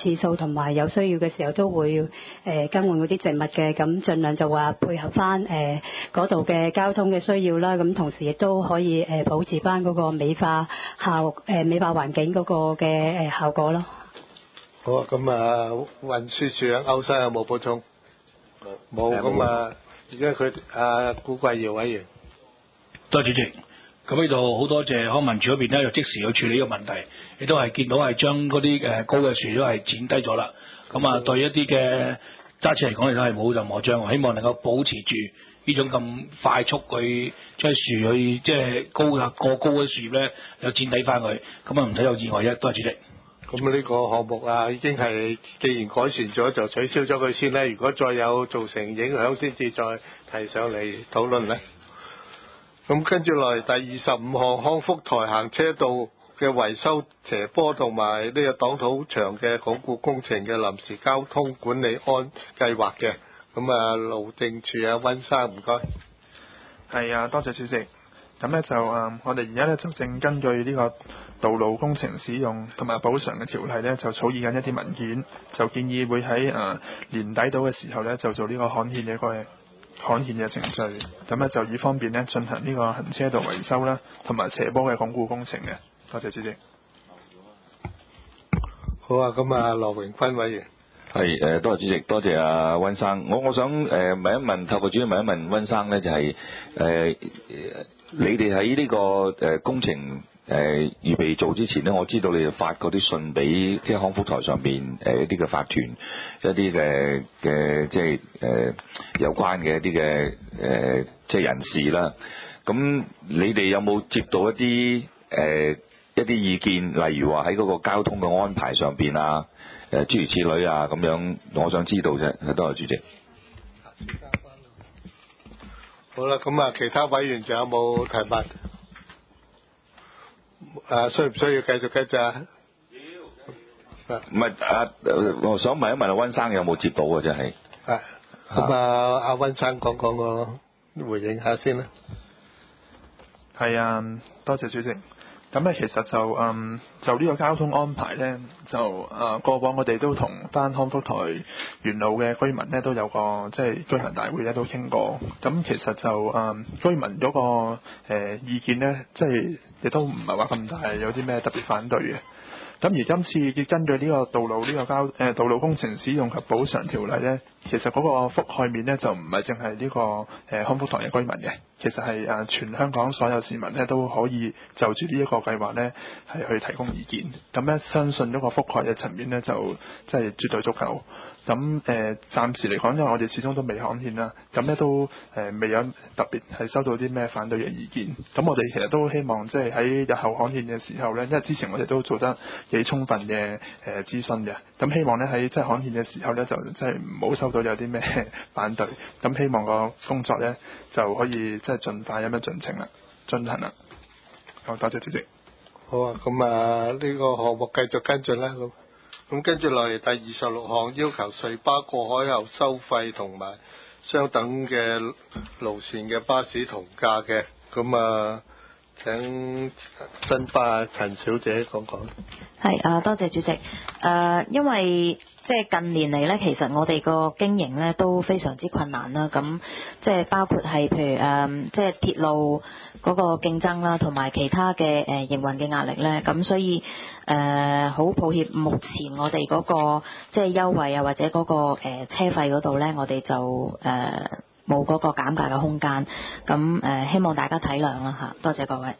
次數，同埋有需要嘅時候都會誒、呃、更換嗰啲植物嘅，咁盡量就話配合翻誒嗰度嘅交通嘅需要啦，咁同時亦都可以誒、呃、保持翻嗰個美化效誒、呃、美化環境嗰個嘅誒效果咯。 好啊，咁啊運輸署啊歐生有冇補充？冇，冇咁啊，而家佢啊古貴堯委員。 多謝主席。咁呢度好多謝康文署嗰邊咧，就即時去處理呢個問題，亦都係見到係將嗰啲誒高嘅樹都係剪低咗啦。咁啊，對一啲嘅揸車嚟講，亦都係冇任何障礙，希望能夠保持住呢種咁快速去將樹去即係高過高嘅樹葉咧，又剪低翻佢，咁啊唔使有意外啫。多謝主席。 咁呢個項目啊，已經係既然改善咗，就取消咗佢先咧。如果再有造成影響，先至再提上嚟討論咧。咁跟住落嚟第二十五項康福台行車道嘅維修斜坡同埋呢個擋土牆嘅鞏固工程嘅臨時交通管理安計劃嘅，咁啊路政署啊溫生唔該。 係啊，多謝主席。咁咧就誒、嗯，我哋而家咧就正根據呢個道路工程使用同埋補償嘅條例咧，就草擬緊一啲文件，就建議會喺誒、呃、年底到嘅時候咧，就做呢個刊憲嘅一個刊憲嘅程序。咁咧就以方便咧進行呢個行車道維修啦，同埋斜坡嘅鞏固工程嘅。多謝主席。 好啊，咁啊羅榮坤委員。 係誒，多謝主席，多謝阿溫生。我我想誒、呃、問一問，透過主席問一問溫生咧，就係、是、誒、呃、你哋喺呢個誒工程誒、呃、預備做之前咧，我知道你哋發嗰啲信俾即係康福台上邊誒一啲嘅法團，一啲嘅嘅即係誒、呃、有關嘅一啲嘅誒即係人士啦。咁你哋有冇接到一啲誒、呃、一啲意見，例如話喺嗰個交通嘅安排上邊啊？誒諸如此類啊，咁樣我想知道啫。多謝主席。 好啦，咁啊，其他委員仲有冇提問？誒，需唔需要繼續繼續啊？ 要。唔係啊，我想問一問阿溫生有冇接到啊？真係。 係。咁啊，阿溫生講講個回應下先啦。 係啊，多謝主席。咁咧，其實就嗯就呢個交通安排咧，就誒、呃、過往我哋都同翻康福台沿路嘅居民咧都有個即係居民大會咧都傾過。咁其實就誒、嗯、居民嗰、那個誒、呃、意見咧，即係亦都唔係話咁大，有啲咩特別反對嘅。咁而今次要根據呢個道路呢、這個交誒、呃、道路工程使用及補償條例咧，其實嗰個覆蓋面咧就唔係淨係呢個誒、呃、康福台嘅居民嘅，其實係誒、呃、全香港所有市民咧都可以就住呢一個計劃咧係去提供意見。咁咧相信嗰個覆蓋嘅層面咧就即係絕對足夠。咁誒、呃、暫時嚟講，因為我哋始終都未刊憲啦，咁咧都誒、呃、未有特別係收到啲咩反對嘅意見。咁我哋其實都希望即係喺日後刊憲嘅時候咧，因為之前我哋都做得幾充分嘅誒諮詢嘅，咁希望咧喺即係刊憲嘅時候咧，就即係唔好收到有啲咩反對。咁希望個工作咧就可以即係盡快咁樣進程啦，進行啦。好，多謝主席。 好啊，咁啊呢個項目繼續跟進啦。咁咁跟住落嚟第二十六項，要求隧巴過海後收費同埋相等嘅路線嘅巴士同價嘅。咁啊請新巴陳小姐講講。 係啊，多謝主席。誒、呃，因為即係近年嚟咧，其實我哋個經營咧都非常之困難啦。咁即係包括係譬如誒、呃，即係鐵路嗰個競爭啦，同埋其他嘅誒、呃、營運嘅壓力咧。咁所以誒，好、呃、抱歉，目前我哋嗰、那個即係優惠啊，或者嗰、那個誒、呃、車費嗰度咧，我哋就誒冇嗰個減價嘅空間。咁誒、呃，希望大家體諒啦嚇。多謝各位。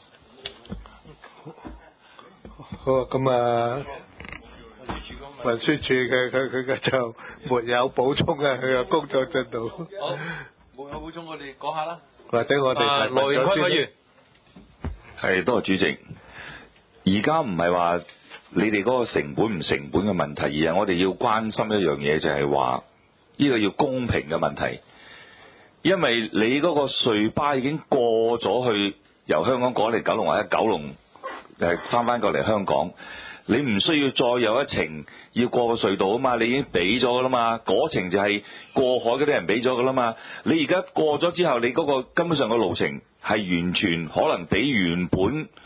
好啊，咁啊。運輸署嘅佢佢嘅就沒有補充嘅，佢嘅工作進度。 好，冇有補充，我哋講下啦。 或者我哋提羅榮坤委員。 係，多謝主席。而家唔係話你哋嗰個成本唔成本嘅問題，而係我哋要關心一樣嘢，就係話呢個要公平嘅問題。因為你嗰個隧巴已經過咗去由香港過嚟九龍，或者九龍誒翻翻過嚟香港。你唔需要再有一程要過個隧道啊嘛，你已經俾咗噶啦嘛，嗰程就係過海嗰啲人俾咗噶啦嘛。你而家過咗之後，你嗰個根本上個路程係完全可能比原本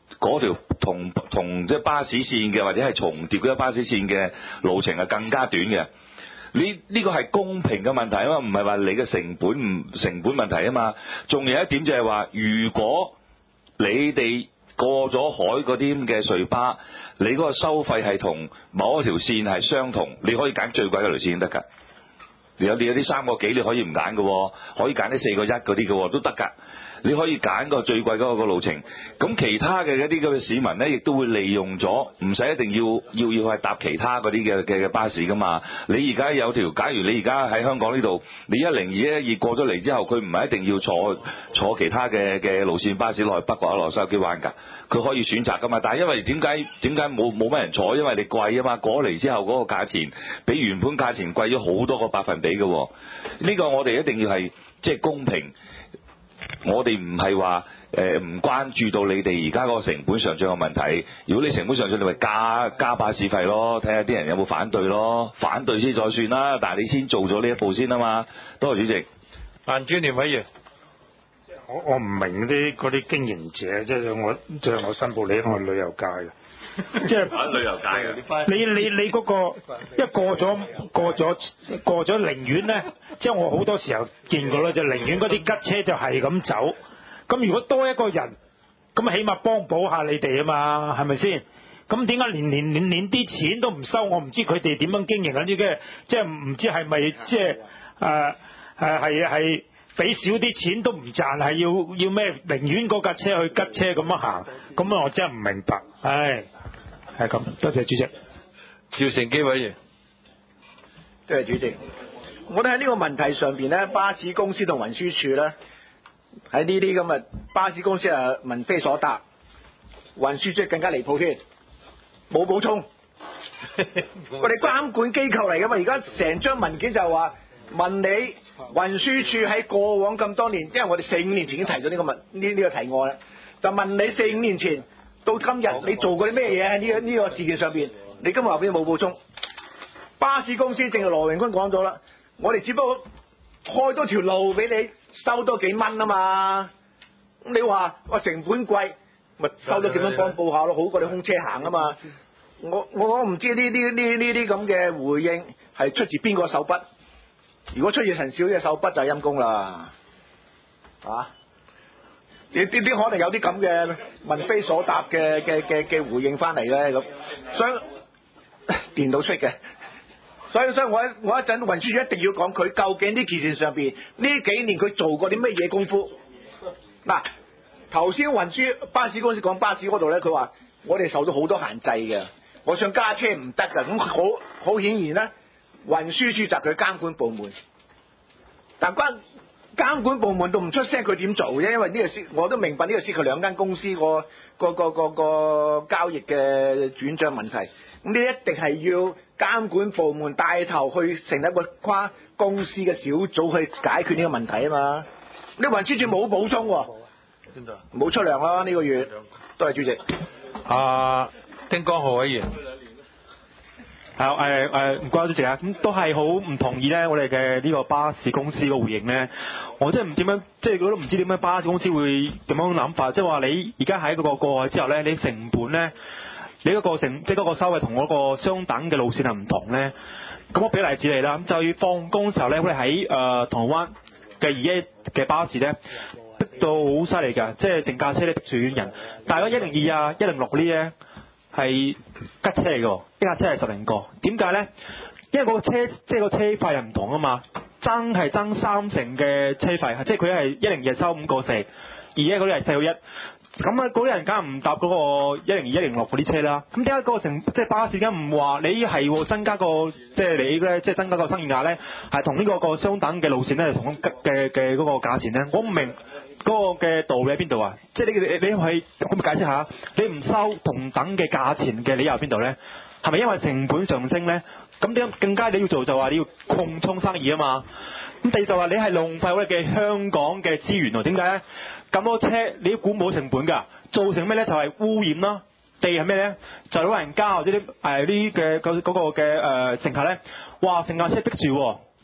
嗰條同同即係巴士線嘅或者係重疊嘅巴士線嘅路程係更加短嘅。呢呢個係公平嘅問題啊嘛，唔係話你嘅成本唔成本問題啊嘛。仲有一點就係話，如果你哋過咗海嗰啲咁嘅隧巴，你嗰個收費係同某一條線係相同，你可以揀最貴嗰條線先得㗎。有你有啲三個幾你可以唔揀嘅，可以揀啲四個一嗰啲嘅都得㗎。你可以揀個最貴嗰個路程，咁其他嘅一啲咁嘅市民呢，亦都會利用咗，唔使一定要要要係搭其他嗰啲嘅嘅嘅巴士噶嘛。你而家有條，假如你而家喺香港呢度，你一零二一二過咗嚟之後，佢唔係一定要坐坐其他嘅嘅路線巴士落去北角或者落筲箕灣㗎，佢可以選擇噶嘛。但係因為點解點解冇冇乜人坐？因為你貴啊嘛，過嚟之後嗰個價錢比原本價錢貴咗好多個百分比嘅。呢個我哋一定要係即係公平。我哋唔係話誒唔關注到你哋而家嗰個成本上漲嘅問題。如果你成本上漲，你咪加加巴士費咯，睇下啲人有冇反對咯，反對先再算啦。但係你先做咗呢一步先啊嘛。多謝主席。 范專聯委員， 我我唔明啲嗰啲經營者，即係我即係我申報你，我係旅遊界嘅。即係旅遊界嘅， 你你你嗰個一過咗過咗過咗寧願咧，即係我好多時候見過啦，就寧願嗰啲吉車就係咁走。咁如果多一個人，咁起碼幫補下你哋啊嘛，係咪先？咁點解連連連連啲錢都唔收？我唔知佢哋點樣經營緊啲嘅，即係唔知係咪即係誒誒係係俾少啲錢都唔賺，係要要咩？寧願嗰架車去吉車咁樣行，咁啊我真係唔明白，唉。係咁，多謝主席。 趙成基委員， 多謝主席。我哋喺呢個問題上邊咧，巴士公司同運輸署咧，喺呢啲咁嘅巴士公司啊問非所答，運輸署更加離譜添，冇補充。我哋監管機構嚟噶嘛，而家成張文件就話問你運輸署喺過往咁多年，即係我哋四五年前已經提咗呢個問呢呢個提案啦，就問你四五年前。到今日你做過啲咩嘢喺呢個呢個事件上邊？你今日話俾你冇補充。巴士公司正如羅榮坤講咗啦，我哋只不過開多條路俾你收多幾蚊啊嘛。你話話成本貴，咪收多幾蚊幫補下咯，好過你空車行啊嘛。我我唔知呢啲呢呢啲咁嘅回應係出自邊個手筆？如果出自陳小姐手筆就陰公啦，啊！你啲啲可能有啲咁嘅問非所答嘅嘅嘅嘅回應翻嚟咧咁，所以電腦出嘅，所以所以我一我一陣運輸署一定要講佢究竟呢件事上邊呢幾年佢做過啲乜嘢功夫。嗱，頭先運輸巴士公司講巴士嗰度咧，佢話我哋受到好多限制嘅，我想加車唔得㗎，咁好好顯然咧，運輸署就係佢監管部門，但關。監管部門都唔出聲，佢點做啫？因為呢個涉，我都明白呢個涉及兩間公司個個個個個交易嘅轉賬問題。咁呢一定係要監管部門帶頭去成立一個跨公司嘅小組去解決呢個問題啊嘛。你運輸署冇補充喎，冇出糧啦呢個月。多謝主席。 啊，丁江浩委員。 係誒誒，唔該主席啊，咁都係好唔同意咧，我哋嘅呢個巴士公司嘅回應咧，我真係唔知點樣，即係我都唔知點解巴士公司會咁樣諗法，即係話你而家喺嗰個過海之後咧，你成本咧，你嗰個成即係嗰個收費同嗰個相等嘅路線係唔同咧。咁我俾例子你啦，咁就要放工嘅時候咧，我哋喺誒銅鑼灣嘅二一嘅巴士咧，逼到好犀利㗎，即係成架車咧逼住人，但係嗰一零二啊、一零六嗰啲咧。係吉車嚟嘅，一架車係十零個。點解咧？因為嗰個車即係個車費係唔同啊嘛，爭係爭三成嘅車費，即係佢係一零二收五個四，而家嗰啲係四個一。咁啊，嗰啲人梗係唔搭嗰個一零二、一零六嗰啲車啦。咁點解嗰個成即係巴士梗唔話你係增加個即係你咧，即係增加個生意額咧，係同呢個個相等嘅路線咧，同嘅嘅嗰個價錢咧？我唔明。嗰個嘅道理喺邊度啊？即係你你你係可唔可以解釋下？你唔收同等嘅價錢嘅理由喺邊度咧？係咪因為成本上升咧？咁點更加你要做就話你要擴充生意啊嘛？咁第二就話你係浪費我哋嘅香港嘅資源喎？點解咧？咁多車你都估冇成本㗎，造成咩咧？就係、是、污染啦。地係咩咧？就係、老人家或者啲誒啲嘅嗰嗰個嘅誒、呃、乘客咧，哇！成架車逼住喎。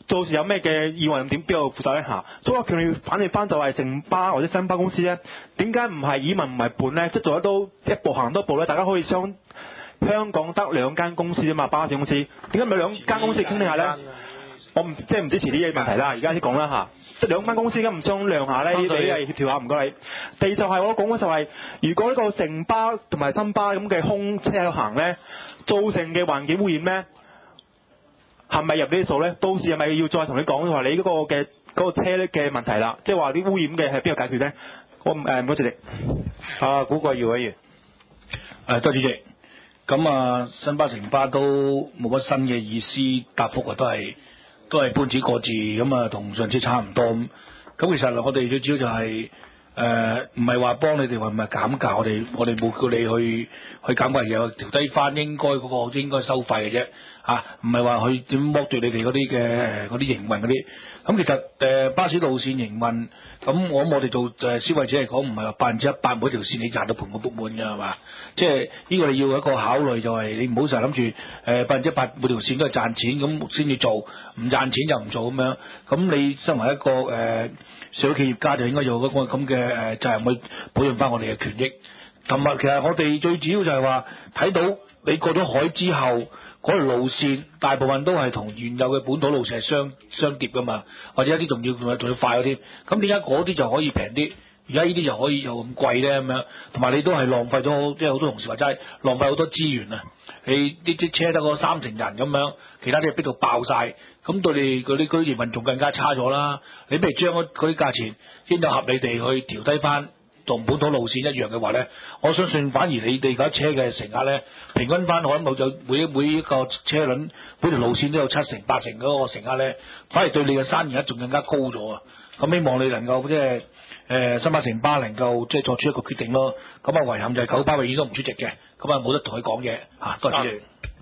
到時有咩嘅意外點邊個負責咧嚇？所以我強烈反對翻就係城巴或者新巴公司咧，點解唔係以民唔係本咧？即係做得到一步行多步咧，大家可以相香港得兩間公司啫嘛，巴士公司點解唔係兩間公司傾下咧？我唔即係唔支持呢啲問題啦，而家先講啦嚇。即係兩間公司咁唔商量下咧，你係協調下唔該你。第二就係我講嘅就係、是，如果呢個城巴同埋新巴咁嘅空車行咧，造成嘅環境污染咧，係咪入呢啲數咧？到時係咪要再同你講話你嗰個嘅嗰、嗰個車嘅問題啦？即係話啲污染嘅係邊個解決咧？我唔誒唔該主席。 啊，古國耀委員。 誒，多謝主席。咁啊，新巴城巴都冇乜新嘅意思答覆啊，都係。都係搬字過字咁啊，同上次差唔多咁。咁其實我哋最主要就係誒，唔係話幫你哋話唔係減價，我哋我哋冇叫你去去減價，而係調低翻應該嗰個應該收費嘅啫嚇，唔係話去點剝奪你哋嗰啲嘅嗰啲營運嗰啲。咁其實誒、呃、巴士路線營運，咁我我哋做誒消費者嚟講，唔係話百分之一百每條線你賺到盆滿缽滿㗎係嘛？即係呢個你要有一個考慮，就係你唔好成日諗住誒百分之一百每條線都係賺錢咁先至做，唔賺錢就唔做咁樣。咁你身為一個誒、呃、社會企業家，就應該有嗰個咁嘅誒責任去保障翻我哋嘅權益。同埋其實我哋最主要就係話睇到你過咗海之後。嗰條路線大部分都係同原有嘅本土路線係相相疊噶嘛，或者一啲仲要仲要仲要快嗰啲。咁點解嗰啲就可以平啲，而家呢啲就可以又咁貴咧咁樣？同埋你都係浪費咗，即係好多同事話齋浪費好多資源啊！你呢啲車得個三成人咁樣，其他啲嘢逼到爆晒，咁對你嗰啲嗰啲營運仲更加差咗啦。你不如將嗰嗰啲價錢應有合理地去調低翻。同本土路線一樣嘅話咧，我相信反而你哋架車嘅乘客咧，平均翻可能冇有每每一個車輪每條路線都有七成八成嗰個乘客咧，反而對你嘅生意額仲更加高咗啊！咁希望你能夠即係誒新巴城巴能夠即係作出一個決定咯。咁啊遺憾就係九巴永遠都唔出席嘅，咁啊冇得同佢講嘢嚇。多謝你。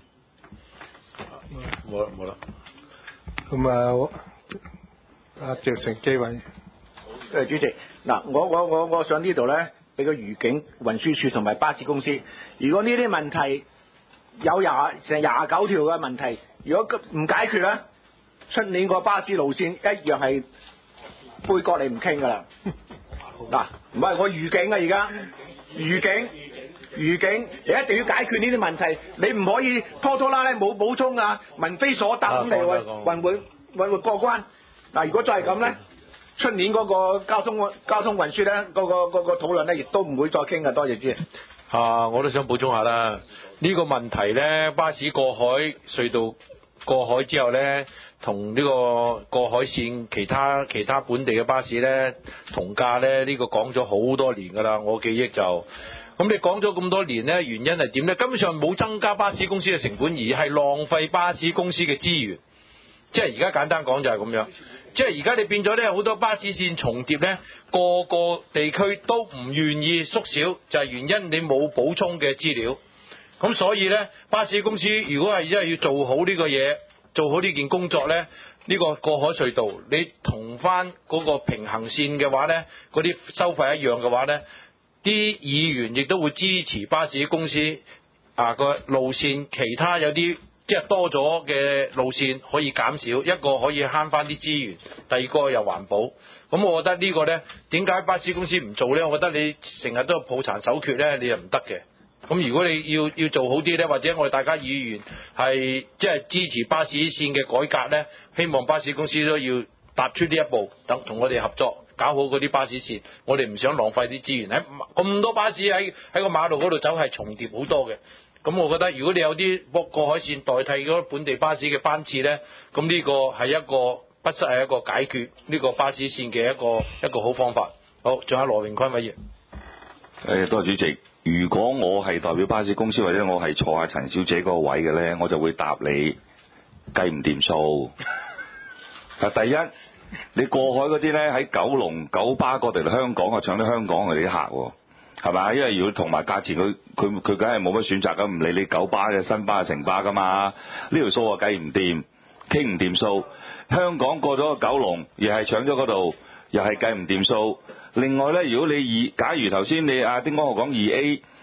冇啦冇啦。咁啊，阿鄭成基委。 誒主席，嗱，我我我我想呢度咧，俾個預警運輸署同埋巴士公司，如果呢啲問題有廿成廿九條嘅問題，如果唔解決咧，出年個巴士路線一樣係杯葛你唔傾噶啦。嗱，唔係我預警啊，而家預警預警，你一定要解決呢啲問題，你唔可以拖拖拉拉冇補充啊，問非所答咁嚟運運會運會過關。嗱，如果再係咁咧。出年嗰個交通交通運輸咧，嗰、嗰個嗰、嗰個討論咧，亦都唔會再傾嘅。多謝主席。 啊，我都想補充下啦。呢、呢個問題咧，巴士過海隧道過海之後咧，同呢個過海線其他其他本地嘅巴士咧同價咧，呢、呢個講咗好多年㗎啦。我記憶就咁，你講咗咁多年咧，原因係點咧？根本上冇增加巴士公司嘅成本，而係浪費巴士公司嘅資源。即係而家簡單講就係咁樣。即係而家你變咗咧，好多巴士線重疊咧，個個地區都唔願意縮小，就係、是、原因你冇補充嘅資料。咁所以咧，巴士公司如果係真係要做好呢個嘢，做好呢件工作咧，呢、呢個過海隧道你同翻嗰個平衡線嘅話咧，嗰啲收費一樣嘅話咧，啲議員亦都會支持巴士公司啊個路線，其他有啲。即係多咗嘅路線可以減少，一個可以慳翻啲資源，第二個又環保。咁我覺得呢個呢，點解巴士公司唔做呢？我覺得你成日都抱殘守缺呢，你又唔得嘅。咁如果你要要做好啲呢，或者我哋大家議員係即係支持巴士線嘅改革呢，希望巴士公司都要踏出呢一步，等同我哋合作搞好嗰啲巴士線。我哋唔想浪費啲資源，喺咁多巴士喺喺個馬路嗰度走係重疊好多嘅。咁我覺得如果你有啲過海線代替嗰本地巴士嘅班次呢，咁呢個係一個不失係一個解決呢個巴士線嘅一個一個好方法。好，仲有羅榮坤委員。 誒，多謝主席。如果我係代表巴士公司或者我係坐下陳小姐嗰個位嘅呢，我就會答你計唔掂數。第一，你過海嗰啲呢，喺九龍九巴過嚟香港啊，搶啲香港嘅啲客喎。係咪？因為如果同埋價錢，佢佢佢梗係冇乜選擇㗎，唔理你九巴嘅、新巴嘅、城巴㗎嘛。呢條數啊計唔掂，傾唔掂數。香港過咗個九龍，又係搶咗嗰度，又係計唔掂數。另外咧，如果你二，假如頭先你阿丁光浩講二 A，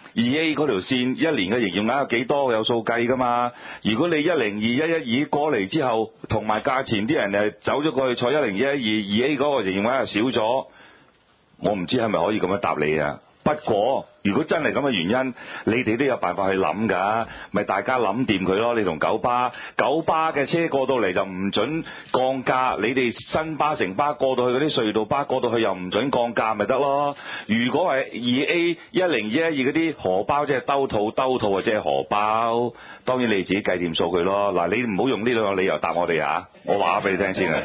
二 A 嗰條線一年嘅營業額有幾多有數計㗎嘛？如果你一零二一一二過嚟之後，同埋價錢啲人誒走咗過去坐一零一一二，二 A 嗰個營業額又少咗，我唔知係咪可以咁樣答你啊？不過如果真係咁嘅原因，你哋都有辦法去諗㗎，咪大家諗掂佢咯。你同九巴，九巴嘅車過到嚟就唔準降價，你哋新巴、城巴過到去嗰啲隧道巴過到去又唔準降價，咪得咯。如果係二 A 一零一一二嗰啲荷包，即係兜套兜套或者係荷包，當然你自己計掂數佢咯。嗱，你唔好用呢兩個理由答我哋啊，我話俾你聽先啊。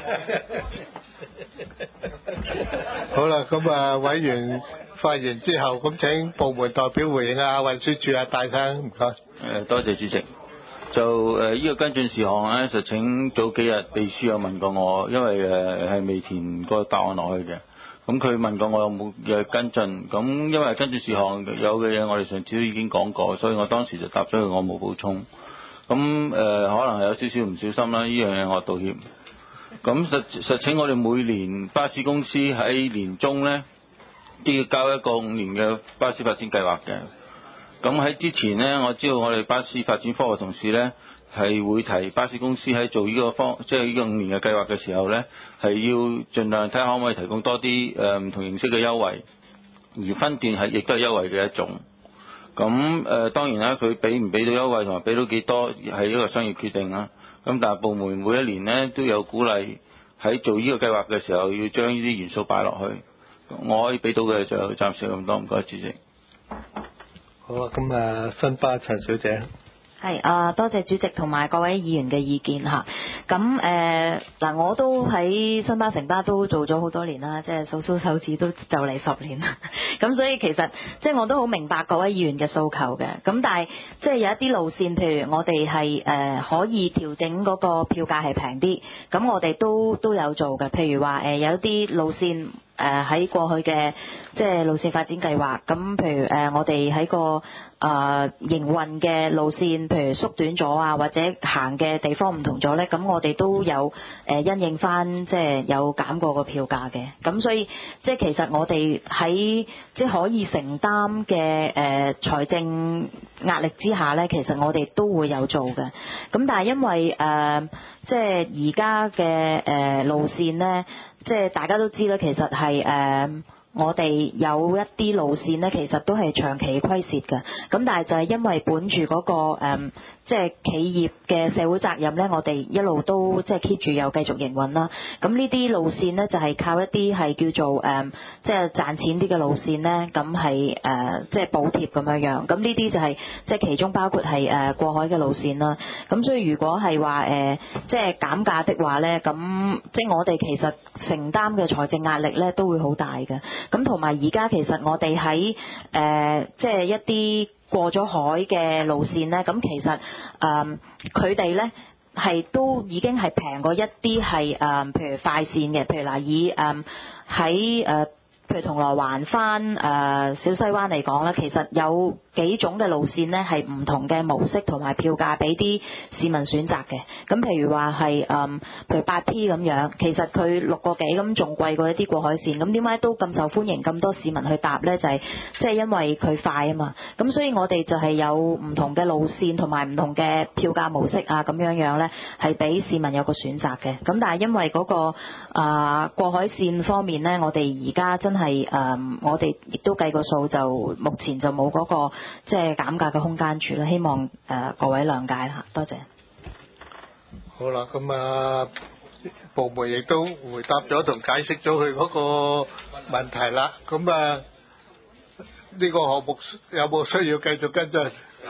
好啦，咁啊，委員發言之後，咁請部門代表回應啊，運輸署啊，大生唔該。 誒，多謝主席。就誒呢、這個跟進事項咧，就請早幾日秘書有問過我，因為誒係未填個答案落去嘅。咁佢問過我有冇嘅跟進，咁因為跟進事項有嘅嘢，我哋上次都已經講過，所以我當時就答咗佢我冇補充。咁誒、呃、可能係有少少唔小心啦，呢樣嘢我道歉。咁實實情我哋每年巴士公司喺年中咧都要交一個五年嘅巴士發展計劃嘅。咁喺之前呢，我知道我哋巴士發展科嘅同事呢係會提巴士公司喺做呢個方，即係呢個五年嘅計劃嘅時候呢，係要盡量睇下可唔可以提供多啲誒唔同形式嘅優惠，而分段係亦都係優惠嘅一種。咁誒、呃、當然啦，佢俾唔俾到優惠同埋俾到幾多係一個商業決定啦。咁但係部門每一年呢都有鼓勵喺做呢個計劃嘅時候要將呢啲元素擺落去。我可以俾到嘅就暫時咁多，唔該主席。 好啊，咁啊，新巴陳小姐。 係啊，多謝主席同埋各位議員嘅意見嚇。咁誒嗱，我都喺新巴城巴都做咗好多年啦，即係數數手指都就嚟十年啦。咁所以其實即係我都好明白各位議員嘅訴求嘅。咁但係即係有一啲路線，譬如我哋係誒可以調整嗰個票價係平啲，咁我哋都都有做嘅。譬如話誒、呃、有一啲路線。誒喺、呃、過去嘅即係路線發展計劃，咁譬如誒、呃、我哋喺個誒、呃、營運嘅路線，譬如縮短咗啊，或者行嘅地方唔同咗咧，咁我哋都有誒、呃、因應翻，即係有減過個票價嘅。咁所以即係其實我哋喺即係可以承擔嘅誒財政壓力之下咧，其實我哋都會有做嘅。咁但係因為誒、呃、即係而家嘅誒路線咧。即係大家都知啦，其實係誒、呃、我哋有一啲路線呢，其實都係長期虧蝕嘅。咁但係就係因為本住嗰、那個、呃、即係企業嘅社會責任呢，我哋一路都即係 keep 住有繼續營運啦。咁呢啲路線呢，就係、是、靠一啲係叫做誒、呃、即係賺錢啲嘅路線呢，咁係誒即係補貼咁樣樣。咁呢啲就係、是、即係其中包括係誒、呃、過海嘅路線啦。咁所以如果係話誒即係減價的話呢，咁即係我哋其實承擔嘅財政壓力呢都會好大嘅。咁同埋而家其實我哋喺誒即係一啲過咗海嘅路線呢，咁其實誒佢哋呢係都已經係平過一啲係誒譬如快線嘅，譬如嗱以誒喺誒譬如銅鑼灣翻誒小西灣嚟講咧，其實有幾種嘅路線呢係唔同嘅模式同埋票價俾啲市民選擇嘅。咁譬如話係誒，譬如八 P 咁樣，其實佢六個幾咁仲貴過一啲過海線。咁點解都咁受歡迎，咁多市民去搭呢？就係即係因為佢快啊嘛。咁所以我哋就係有唔同嘅路線同埋唔同嘅票價模式啊，咁樣樣呢係俾市民有個選擇嘅。咁但係因為嗰、嗰個啊、呃、過海線方面呢，我哋而家真係誒、呃，我哋亦都計個數，就目前就冇嗰、嗰個。即係減價嘅空間處啦，希望誒、呃、各位諒解啦，多謝。 好啦，咁啊部門亦都回答咗同解釋咗佢嗰個問題啦。咁啊呢、這個項目有冇需要繼續跟進？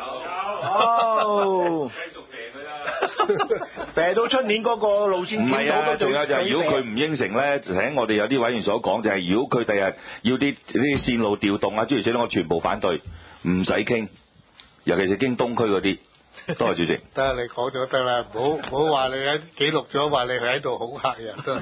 有。病到出年嗰個路線唔係啊，仲有就係如果佢唔應承咧，就請我哋有啲委員所講，就係如果佢第日要啲啲線路調動啊，諸如此類，我全部反對，唔使傾，尤其是經東區嗰啲。多謝主席。得你講咗得啦，唔好唔好話你喺記錄咗話你喺度恐嚇人都。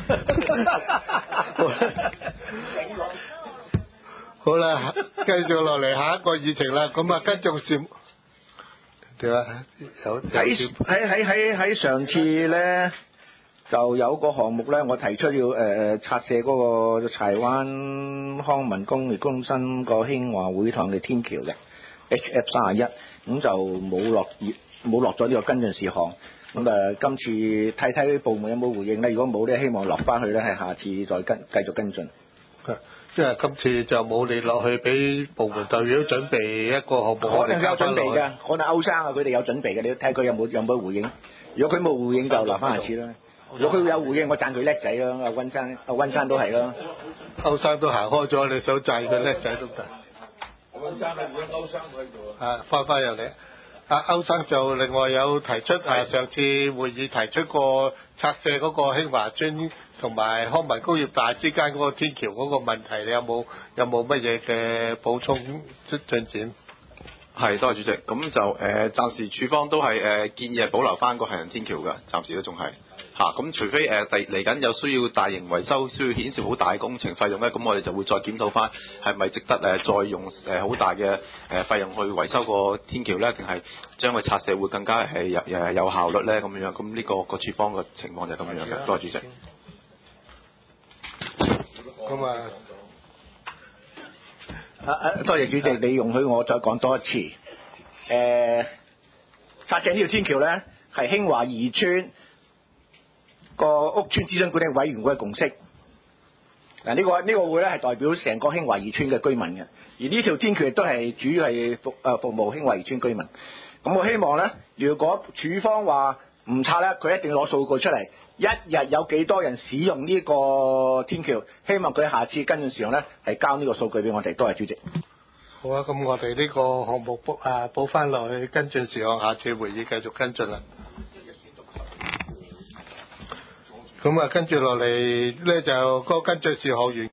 好啦，繼續落嚟下一個議程啦。咁啊，跟進事點啊？有喺喺喺喺喺上次咧，就有個項目咧，我提出要誒誒、呃、拆卸嗰個柴灣康文工業中心個興華會堂嘅天橋嘅。 H F 三十一，咁就冇落冇落咗呢個跟進事項。咁啊，今次睇睇部門有冇回應咧？如果冇咧，希望落翻去咧，係下次再跟繼續跟進。 即係今次就冇你落去俾部門代表準備一個項目， 可能有準備嘅，可能歐生啊，佢哋有準備嘅，你睇佢有冇有冇回應。如果佢冇回應，就留翻下次啦。如果佢有回應，我讚佢叻仔咯。阿温生，阿温生都係咯。 歐生都行開咗，你想讚佢叻仔都得。 温生啊，而家歐生喺度啊，翻返入嚟。阿歐生就另外有提出啊，上次會議提出過拆卸嗰個興華邨同埋康文工業大之間嗰個天橋嗰個問題，你有冇有冇乜嘢嘅補充進展？ 係，多謝主席。咁就誒、呃，暫時處方都係誒、呃、建議係保留翻個行人天橋嘅，暫時都仲係嚇。咁、啊、除非誒第嚟緊有需要大型維修，需要顯示好大工程費用咧，咁我哋就會再檢討翻係咪值得誒、呃、再用誒好、呃、大嘅誒、呃、費用去維修個天橋咧，定係將佢拆卸會更加係有誒有效率咧咁樣。咁呢、這個個處方嘅情況就係咁樣嘅。多謝主席。 咁啊。 啊啊！多謝主席，你容許我再講多一次。誒、呃，拆卸呢條天橋咧，係興華二村個屋邨諮詢管理委員會嘅共識。嗱、這個，呢個呢個會咧係代表成個興華二村嘅居民嘅，而呢條天橋亦都係主要係服誒服務興華二村居民。咁我希望咧，如果署方話唔拆咧，佢一定攞數據出嚟，一日有幾多人使用呢個天橋，希望佢下次跟進時候咧係交呢個數據俾我哋。多謝主席。 好啊，咁我哋呢個項目補啊補翻落去跟進事項，下次會議繼續跟進啦。咁啊，跟住落嚟咧就嗰個跟進事項完。